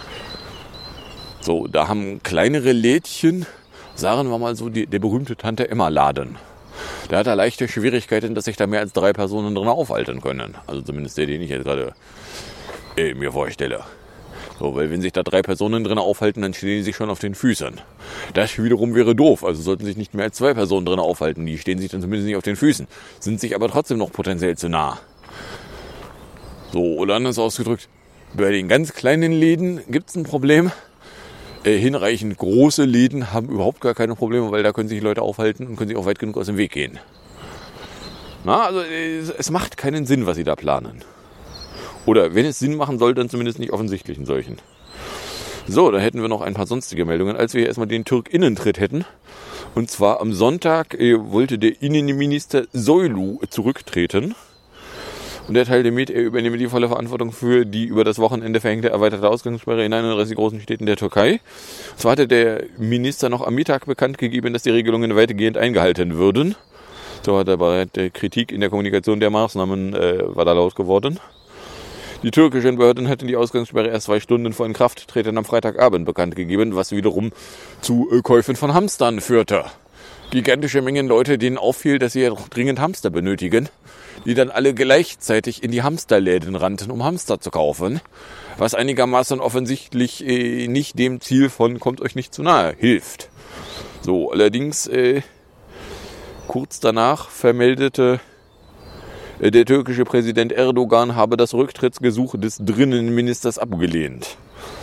So, da haben kleinere Lädchen, sagen wir mal so, die, der berühmte Tante-Emma-Laden. Der hat da leichte Schwierigkeiten, dass sich da mehr als drei Personen drin aufhalten können. Also zumindest der, den ich jetzt gerade äh, mir vorstelle. So, weil wenn sich da drei Personen drin aufhalten, dann stehen die sich schon auf den Füßen. Das wiederum wäre doof. Also sollten sich nicht mehr als zwei Personen drin aufhalten. Die stehen sich dann zumindest nicht auf den Füßen. Sind sich aber trotzdem noch potenziell zu nah. So, oder anders ausgedrückt, bei den ganz kleinen Läden gibt es ein Problem. Äh, hinreichend große Läden haben überhaupt gar keine Probleme, weil da können sich Leute aufhalten und können sich auch weit genug aus dem Weg gehen. Na, also äh, es macht keinen Sinn, was sie da planen. Oder wenn es Sinn machen soll, dann zumindest nicht offensichtlichen solchen. So, da hätten wir noch ein paar sonstige Meldungen, als wir hier erstmal den Türk-Innentritt hätten. Und zwar am Sonntag äh, wollte der Innenminister Soylu zurücktreten. Und der teilte mit, er übernehme die volle Verantwortung für die über das Wochenende verhängte erweiterte Ausgangssperre in einunddreißig großen Städten der Türkei. Zwar hatte der Minister noch am Mittag bekannt gegeben, dass die Regelungen weitgehend eingehalten würden. So hat aber die Kritik in der Kommunikation der Maßnahmen äh, war da laut geworden. Die türkischen Behörden hatten die Ausgangssperre erst zwei Stunden vor Inkrafttreten am Freitagabend bekannt gegeben, was wiederum zu äh, Käufen von Hamstern führte. Gigantische Mengen Leute, denen auffiel, dass sie ja doch dringend Hamster benötigen, die dann alle gleichzeitig in die Hamsterläden rannten, um Hamster zu kaufen, was einigermaßen offensichtlich äh, nicht dem Ziel von kommt euch nicht zu nahe hilft. So, allerdings äh, kurz danach vermeldete der türkische Präsident Erdogan habe das Rücktrittsgesuch des Drinnenministers abgelehnt.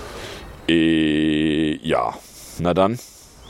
Äh, ja, na dann.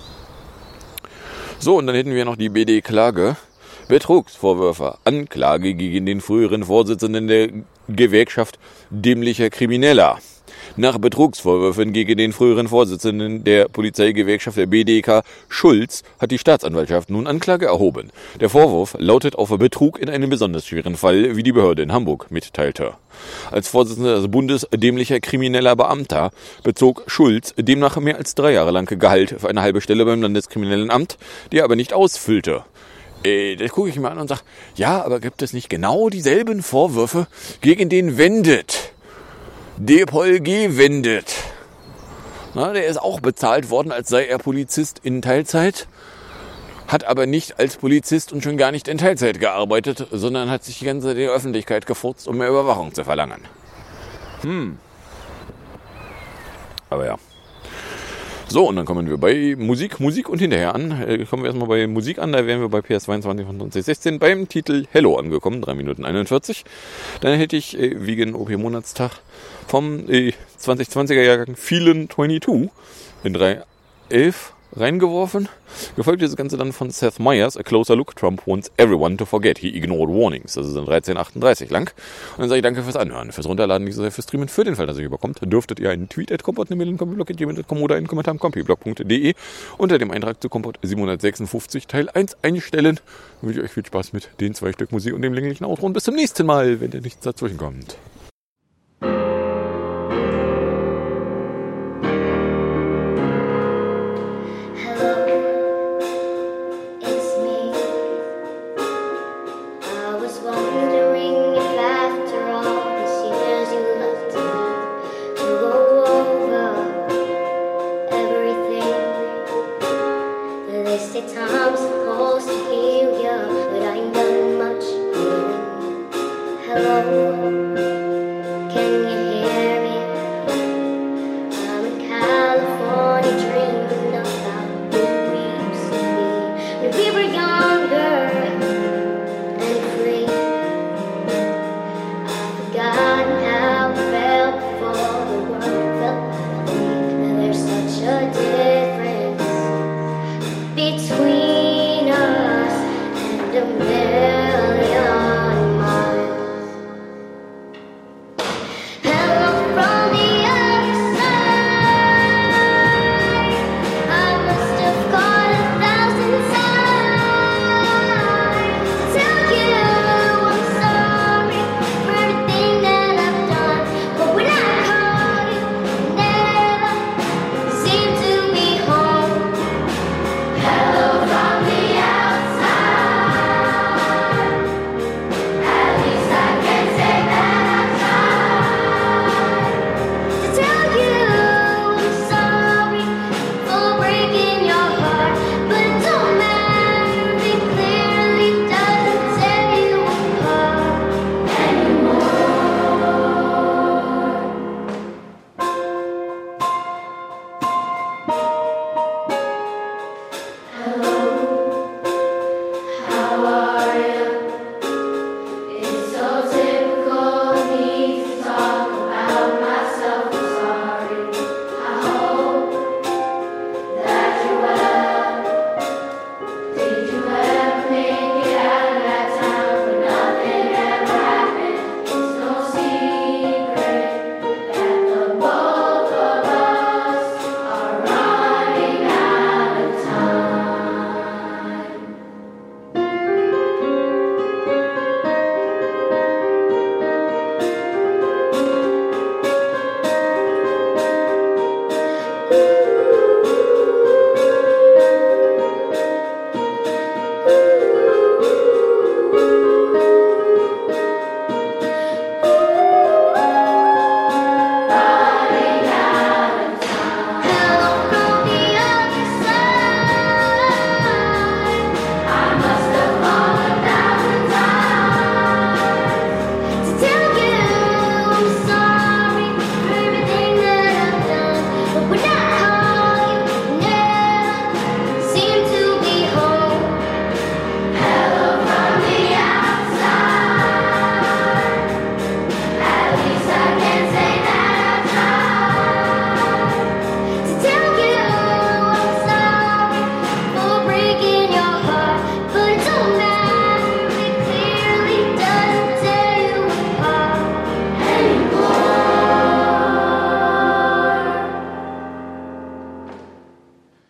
So, und dann hätten wir noch die B D-Klage. Betrugsvorwürfe. Anklage gegen den früheren Vorsitzenden der Gewerkschaft dämlicher Krimineller. Nach Betrugsvorwürfen gegen den früheren Vorsitzenden der Polizeigewerkschaft der B D K, Schulz, hat die Staatsanwaltschaft nun Anklage erhoben. Der Vorwurf lautet auf Betrug in einem besonders schweren Fall, wie die Behörde in Hamburg mitteilte. Als Vorsitzender des Bundes dämlicher krimineller Beamter bezog Schulz demnach mehr als drei Jahre lang Gehalt für eine halbe Stelle beim Landeskriminellenamt, die er aber nicht ausfüllte. Äh, das gucke ich mir an und sage, ja, aber gibt es nicht genau dieselben Vorwürfe gegen den Wendet? Depol G. Wendet. Na, der ist auch bezahlt worden, als sei er Polizist in Teilzeit, hat aber nicht als Polizist und schon gar nicht in Teilzeit gearbeitet, sondern hat sich die ganze Zeit in die Öffentlichkeit gefurzt, um mehr Überwachung zu verlangen. Hm. Aber ja. So, und dann kommen wir bei Musik, Musik und hinterher an. Äh, kommen wir erstmal bei Musik an, da wären wir bei P S zweiundzwanzig von zwanzig sechzehn beim Titel Hello angekommen, drei Minuten einundvierzig. Dann hätte ich äh, wegen O P-Monatstag vom äh, zwanzig zwanziger Jahrgang vielen zweiundzwanzig in drei elf reingeworfen. Gefolgt ist das Ganze dann von Seth Meyers, A Closer Look, Trump Wants Everyone to Forget, He Ignored Warnings. Das ist dann dreizehn achtunddreißig lang. Und dann sage ich danke fürs Anhören, fürs Runterladen, nicht so sehr fürs Streamen. Für den Fall, dass ihr überkommt, dürftet ihr einen Tweet at kompott, eine Mail an kompott at gmail punkt com oder einen Kommentar am kompiblog punkt de unter dem Eintrag zu Kompott siebenhundertsechsundfünfzig Teil eins einstellen. Dann wünsche ich euch viel Spaß mit den zwei Stück Musik und dem länglichen Outro und bis zum nächsten Mal, wenn da nichts dazwischen kommt. Hello.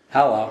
Hello.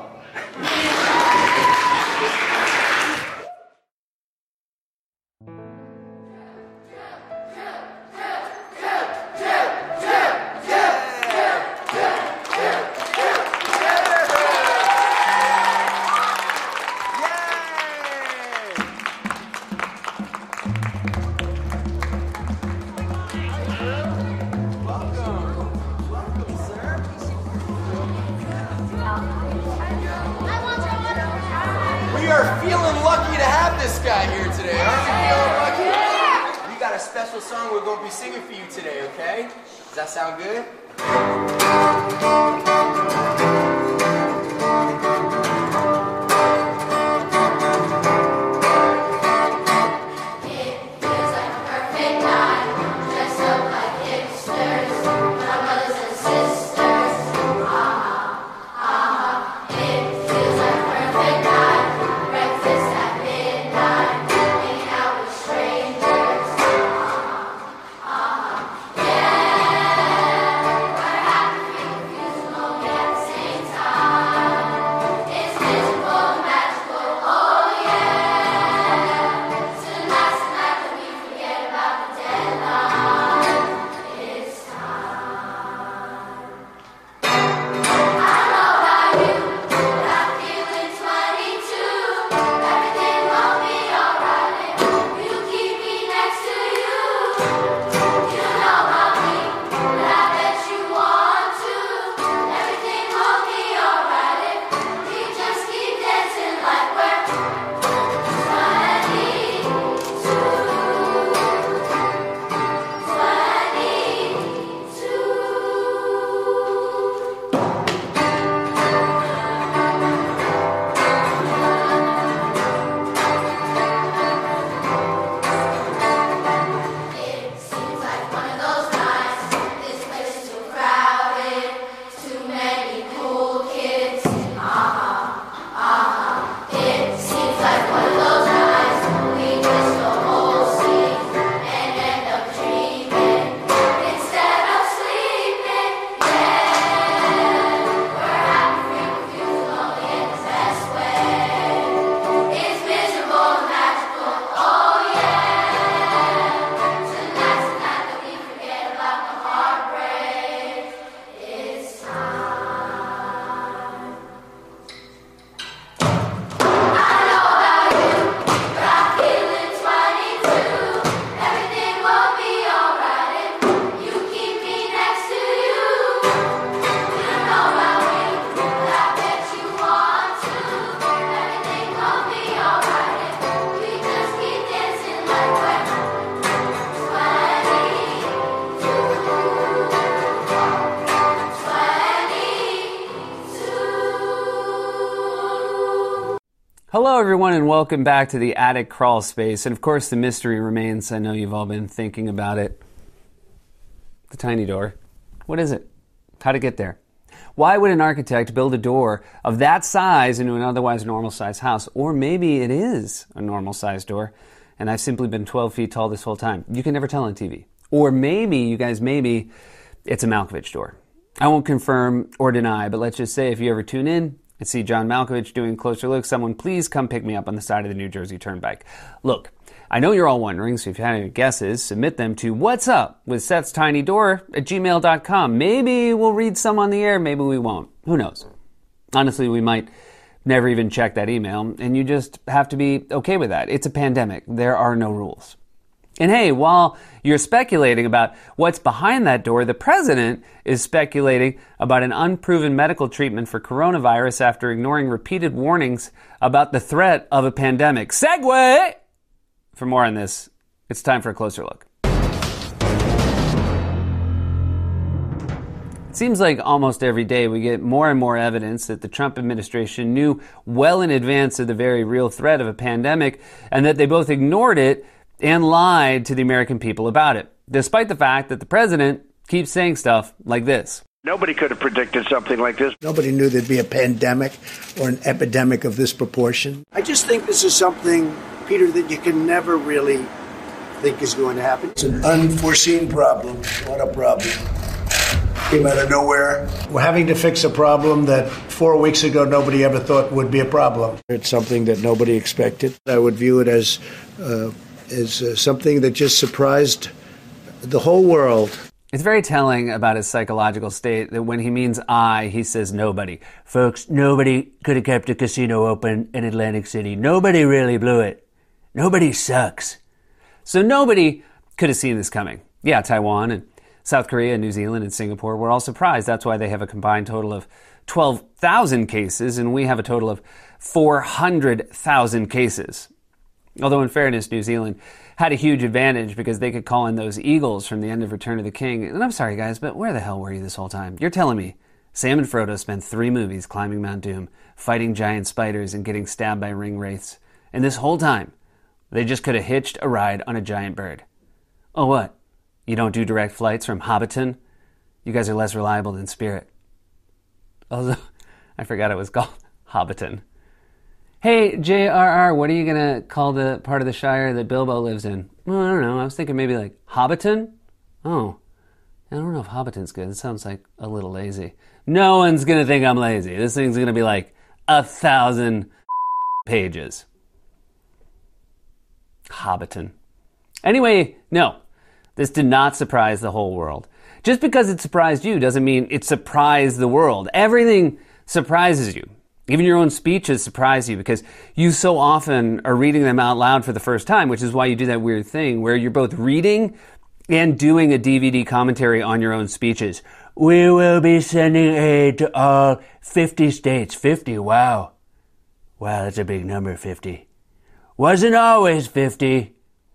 We are feeling lucky to have this guy here today. Aren't we feeling lucky? Yeah. We got a special song we're going to be singing for you today, okay? Does that sound good? Hello, everyone, and welcome back to the Attic Crawl Space. And of course, the mystery remains. I know you've all been thinking about it. The tiny door. What is it? How'd it get there? Why would an architect build a door of that size into an otherwise normal-sized house? Or maybe it is a normal-sized door, and I've simply been twelve feet tall this whole time. You can never tell on T V. Or maybe, you guys, maybe it's a Malkovich door. I won't confirm or deny, but let's just say if you ever tune in and see John Malkovich doing a closer look, someone please come pick me up on the side of the New Jersey Turnpike. Look, I know you're all wondering, so if you have any guesses, submit them to what's up with Seth's Tiny Door at gmail dot com. Maybe we'll read some on the air, maybe we won't. Who knows? Honestly, we might never even check that email, and you just have to be okay with that. It's a pandemic. There are no rules. And hey, while you're speculating about what's behind that door, the president is speculating about an unproven medical treatment for coronavirus after ignoring repeated warnings about the threat of a pandemic. Segue! For more on this, it's time for a closer look. It seems like almost every day we get more and more evidence that the Trump administration knew well in advance of the very real threat of a pandemic, and that they both ignored it and lied to the American people about it, despite the fact that the president keeps saying stuff like this. Nobody could have predicted something like this. Nobody knew there'd be a pandemic or an epidemic of this proportion. I just think this is something, Peter, that you can never really think is going to happen. It's an unforeseen problem. What a problem. came out of nowhere. We're having to fix a problem that four weeks ago nobody ever thought would be a problem. It's something that nobody expected. I would view it as, uh, as uh, something that just surprised the whole world. It's very telling about his psychological state that when he means I, he says nobody. Folks, nobody could have kept a casino open in Atlantic City. Nobody really blew it. Nobody sucks. So nobody could have seen this coming. Yeah, Taiwan and South Korea, New Zealand, and Singapore were all surprised. That's why they have a combined total of twelve thousand cases, and we have a total of four hundred thousand cases. Although, in fairness, New Zealand had a huge advantage because they could call in those eagles from the end of Return of the King. And I'm sorry, guys, but where the hell were you this whole time? You're telling me Sam and Frodo spent three movies climbing Mount Doom, fighting giant spiders, and getting stabbed by ring wraiths. And this whole time, they just could have hitched a ride on a giant bird. Oh, what? You don't do direct flights from Hobbiton? You guys are less reliable than Spirit. Although, I forgot it was called Hobbiton. Hey, J R R, what are you going to call the part of the Shire that Bilbo lives in? Well, I don't know. I was thinking maybe like Hobbiton? Oh, I don't know if Hobbiton's good. It sounds like a little lazy. No one's going to think I'm lazy. This thing's going to be like a thousand pages. Hobbiton. Anyway, no. This did not surprise the whole world. Just because it surprised you doesn't mean it surprised the world. Everything surprises you. Even your own speeches surprise you because you so often are reading them out loud for the first time, which is why you do that weird thing where you're both reading and doing a D V D commentary on your own speeches. We will be sending aid to all fifty states. fifty, wow. Wow, that's a big number, fifty. Wasn't always fifty.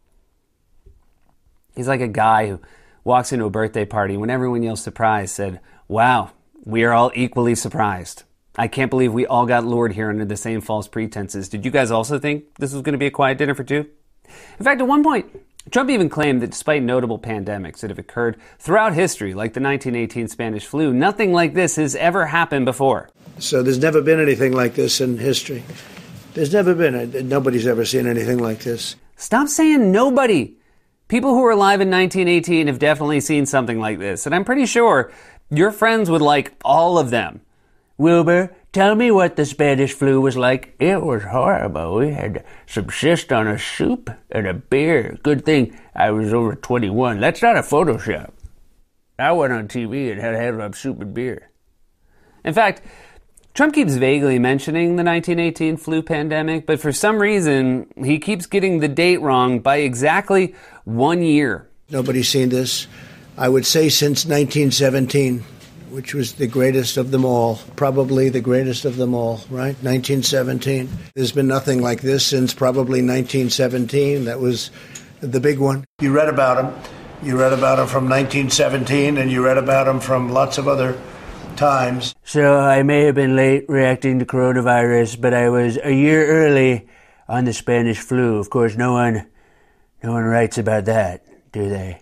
He's like a guy who walks into a birthday party when everyone yells surprise, said, wow, we are all equally surprised. I can't believe we all got lured here under the same false pretenses. Did you guys also think this was going to be a quiet dinner for two? In fact, at one point, Trump even claimed that despite notable pandemics that have occurred throughout history, like the nineteen eighteen Spanish flu, nothing like this has ever happened before. So there's never been anything like this in history. There's never been. Nobody's ever seen anything like this. Stop saying nobody. People who were alive in nineteen eighteen have definitely seen something like this, and I'm pretty sure your friends would like all of them. Wilbur, tell me what the Spanish flu was like. It was horrible. We had to subsist on a soup and a beer. Good thing I was over twenty-one. That's not a Photoshop. I went on T V and had to have soup and beer. In fact, Trump keeps vaguely mentioning the nineteen eighteen flu pandemic, but for some reason, he keeps getting the date wrong by exactly one year. Nobody's seen this, I would say, since nineteen seventeen. Which was the greatest of them all, probably the greatest of them all, right? nineteen seventeen. There's been nothing like this since probably nineteen seventeen. That was the big one. You read about him. You read about him from nineteen seventeen, and you read about him from lots of other times. So I may have been late reacting to coronavirus, but I was a year early on the Spanish flu. Of course, no one, no one writes about that, do they?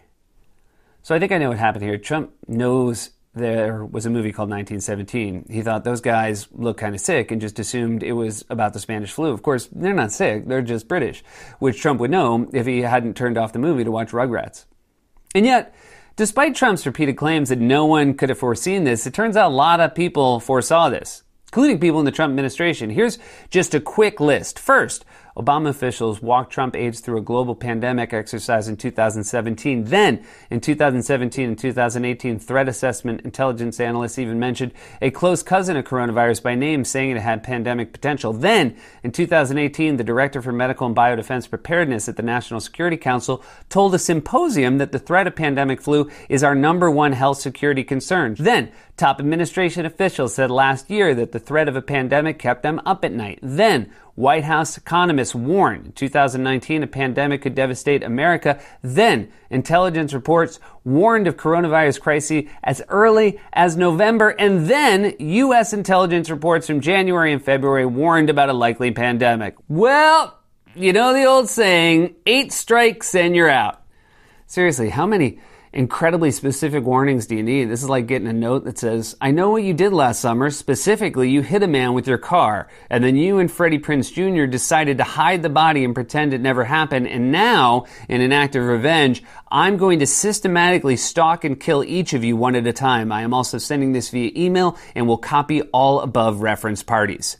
So I think I know what happened here. Trump knows there was a movie called nineteen seventeen. He thought those guys looked kind of sick and just assumed it was about the Spanish flu. Of course, they're not sick. They're just British, which Trump would know if he hadn't turned off the movie to watch Rugrats. And yet, despite Trump's repeated claims that no one could have foreseen this, it turns out a lot of people foresaw this, including people in the Trump administration. Here's just a quick list. First, Obama officials walked Trump aides through a global pandemic exercise in two thousand seventeen. Then, in two thousand seventeen and two thousand eighteen, threat assessment intelligence analysts even mentioned a close cousin of coronavirus by name, saying it had pandemic potential. Then, in two thousand eighteen, the director for medical and biodefense preparedness at the National Security Council told a symposium that the threat of pandemic flu is our number one health security concern. Then, top administration officials said last year that the threat of a pandemic kept them up at night. Then, White House economists warned in two thousand nineteen a pandemic could devastate America. Then, intelligence reports warned of coronavirus crisis as early as November. And then, U S intelligence reports from January and February warned about a likely pandemic. Well, you know the old saying, eight strikes and you're out. Seriously, how many incredibly specific warnings do you need? This is like getting a note that says, I know what you did last summer. Specifically, you hit a man with your car. And then you and Freddie Prinze Junior decided to hide the body and pretend it never happened. And now, in an act of revenge, I'm going to systematically stalk and kill each of you one at a time. I am also sending this via email and will copy all above referenced parties.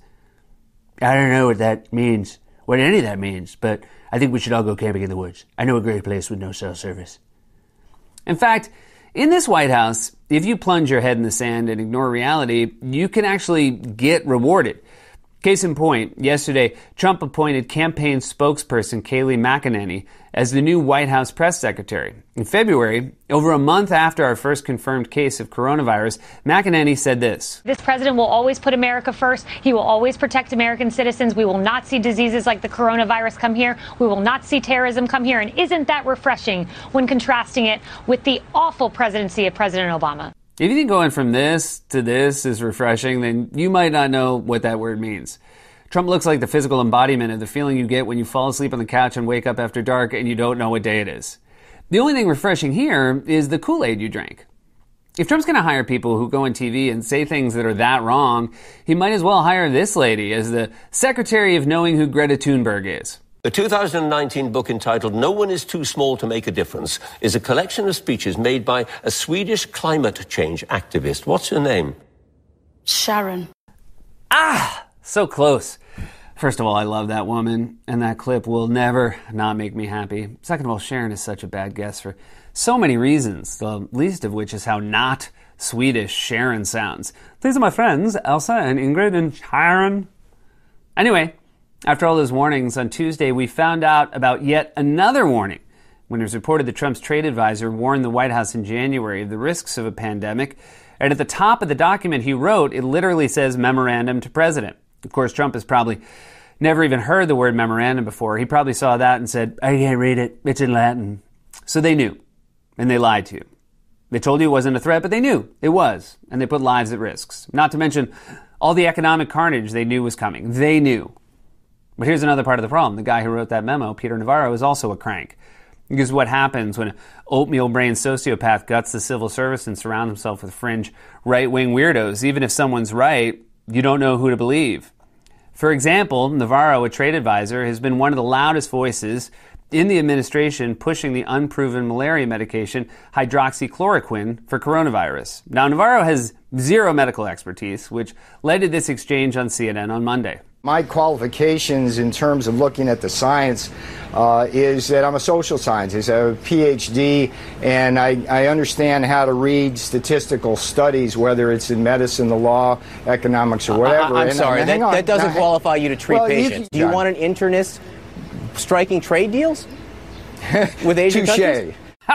I don't know what that means, what any of that means, but I think we should all go camping in the woods. I know a great place with no cell service. In fact, in this White House, if you plunge your head in the sand and ignore reality, you can actually get rewarded. Case in point, yesterday, Trump appointed campaign spokesperson Kayleigh McEnany as the new White House press secretary. In February, over a month after our first confirmed case of coronavirus, McEnany said this. This president will always put America first. He will always protect American citizens. We will not see diseases like the coronavirus come here. We will not see terrorism come here. And isn't that refreshing when contrasting it with the awful presidency of President Obama? If you think going from this to this is refreshing, then you might not know what that word means. Trump looks like the physical embodiment of the feeling you get when you fall asleep on the couch and wake up after dark and you don't know what day it is. The only thing refreshing here is the Kool-Aid you drank. If Trump's going to hire people who go on T V and say things that are that wrong, he might as well hire this lady as the secretary of knowing who Greta Thunberg is. The two thousand nineteen book entitled No One Is Too Small to Make a Difference is a collection of speeches made by a Swedish climate change activist. What's her name? Sharon. Ah, so close. First of all, I love that woman, and that clip will never not make me happy. Second of all, Sharon is such a bad guess for so many reasons, the least of which is how not Swedish Sharon sounds. These are my friends, Elsa and Ingrid and Sharon. Anyway, after all those warnings, on Tuesday we found out about yet another warning when it was reported that Trump's trade advisor warned the White House in January of the risks of a pandemic. And at the top of the document he wrote, it literally says memorandum to president. Of course, Trump has probably never even heard the word memorandum before. He probably saw that and said, I can't read it. It's in Latin. So they knew, and they lied to you. They told you it wasn't a threat, but they knew it was, and they put lives at risks. Not to mention all the economic carnage they knew was coming. They knew. But here's another part of the problem. The guy who wrote that memo, Peter Navarro, is also a crank. Because what happens when an oatmeal-brained sociopath guts the civil service and surrounds himself with fringe right-wing weirdos? Even if someone's right, you don't know who to believe. For example, Navarro, a trade advisor, has been one of the loudest voices in the administration pushing the unproven malaria medication hydroxychloroquine for coronavirus. Now, Navarro has zero medical expertise, which led to this exchange on C N N on Monday. My qualifications in terms of looking at the science uh, is that I'm a social scientist, I have a P H D, and I, I understand how to read statistical studies, whether it's in medicine, the law, economics, or whatever. Uh, I'm and, sorry, uh, that, that doesn't now, qualify you to treat well, patients. You, Do you want an internist striking trade deals with Asian touche. countries?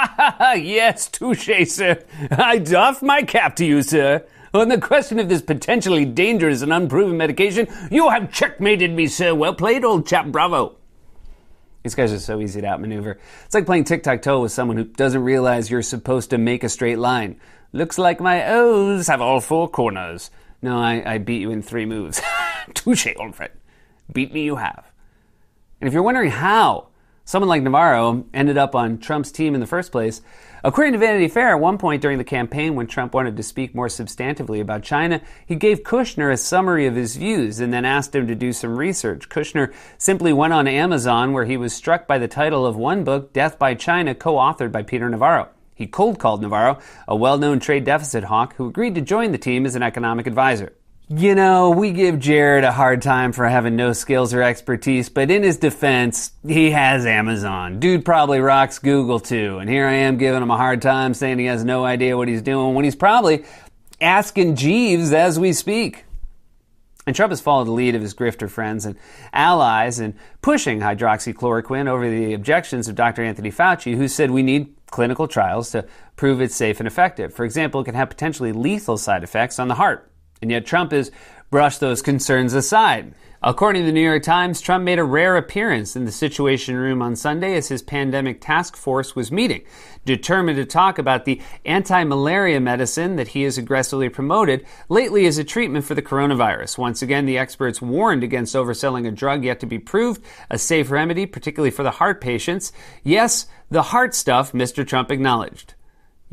Yes, touche, sir. I doff my cap to you, sir. On the question of this potentially dangerous and unproven medication, you have checkmated me, sir. Well played, old chap. Bravo. These guys are so easy to outmaneuver. It's like playing tic-tac-toe with someone who doesn't realize you're supposed to make a straight line. Looks like my O's have all four corners. No, I, I beat you in three moves. Touche, old friend. Beat me you have. And if you're wondering how someone like Navarro ended up on Trump's team in the first place, according to Vanity Fair, at one point during the campaign when Trump wanted to speak more substantively about China, he gave Kushner a summary of his views and then asked him to do some research. Kushner simply went on Amazon, where he was struck by the title of one book, Death by China, co-authored by Peter Navarro. He cold-called Navarro, a well-known trade deficit hawk who agreed to join the team as an economic advisor. You know, we give Jared a hard time for having no skills or expertise, but in his defense, he has Amazon. Dude probably rocks Google too, and here I am giving him a hard time saying he has no idea what he's doing when he's probably asking Jeeves as we speak. And Trump has followed the lead of his grifter friends and allies in pushing hydroxychloroquine over the objections of Doctor Anthony Fauci, who said we need clinical trials to prove it's safe and effective. For example, it can have potentially lethal side effects on the heart. And yet Trump has brushed those concerns aside. According to the New York Times, Trump made a rare appearance in the Situation Room on Sunday as his pandemic task force was meeting, determined to talk about the anti-malaria medicine that he has aggressively promoted lately as a treatment for the coronavirus. Once again, the experts warned against overselling a drug yet to be proved, a safe remedy, particularly for the heart patients. Yes, the heart stuff, Mister Trump acknowledged.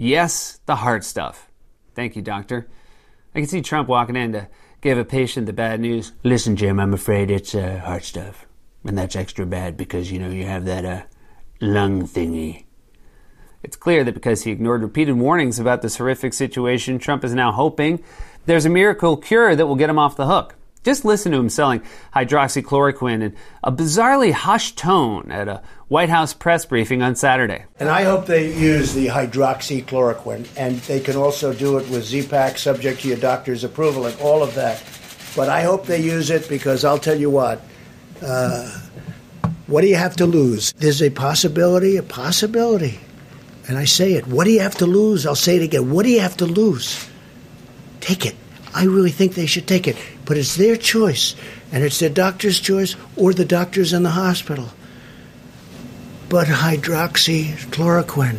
Yes, the hard stuff. Thank you, doctor. I can see Trump walking in to give a patient the bad news. Listen, Jim, I'm afraid it's uh, hard stuff. And that's extra bad because, you know, you have that uh, lung thingy. It's clear that because he ignored repeated warnings about this horrific situation, Trump is now hoping there's a miracle cure that will get him off the hook. Just listen to him selling hydroxychloroquine in a bizarrely hushed tone at a White House press briefing on Saturday. And I hope they use the hydroxychloroquine, and they can also do it with Z-Pak, subject to your doctor's approval and all of that. But I hope they use it because I'll tell you what, uh, what do you have to lose? There's a possibility, a possibility. And I say it, what do you have to lose? I'll say it again, what do you have to lose? Take it. I really think they should take it. But it's their choice, and it's their doctor's choice or the doctors in the hospital. But hydroxychloroquine,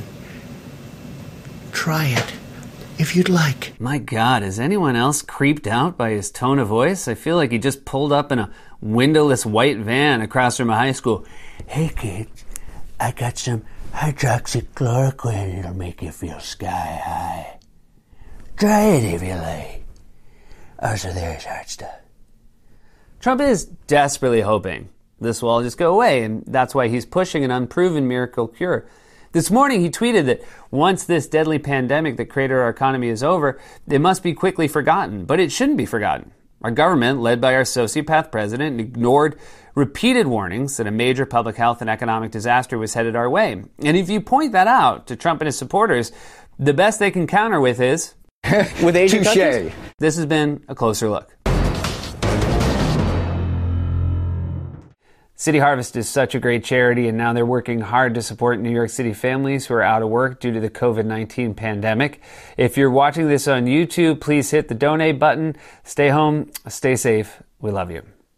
try it if you'd like. My God, is anyone else creeped out by his tone of voice? I feel like he just pulled up in a windowless white van across from a high school. Hey kids, I got some hydroxychloroquine. It'll make you feel sky high. Try it if you like. Oh, so there's hard stuff. Trump is desperately hoping this will all just go away, and that's why he's pushing an unproven miracle cure. This morning, he tweeted that once this deadly pandemic that created our economy is over, it must be quickly forgotten. But it shouldn't be forgotten. Our government, led by our sociopath president, ignored repeated warnings that a major public health and economic disaster was headed our way. And if you point that out to Trump and his supporters, the best they can counter with is... with Asian countries? This has been a closer look. City Harvest is such a great charity, and now they're working hard to support New York City families who are out of work due to the covid nineteen pandemic. If you're watching this on YouTube, please hit the donate button. Stay home, stay safe. We love you.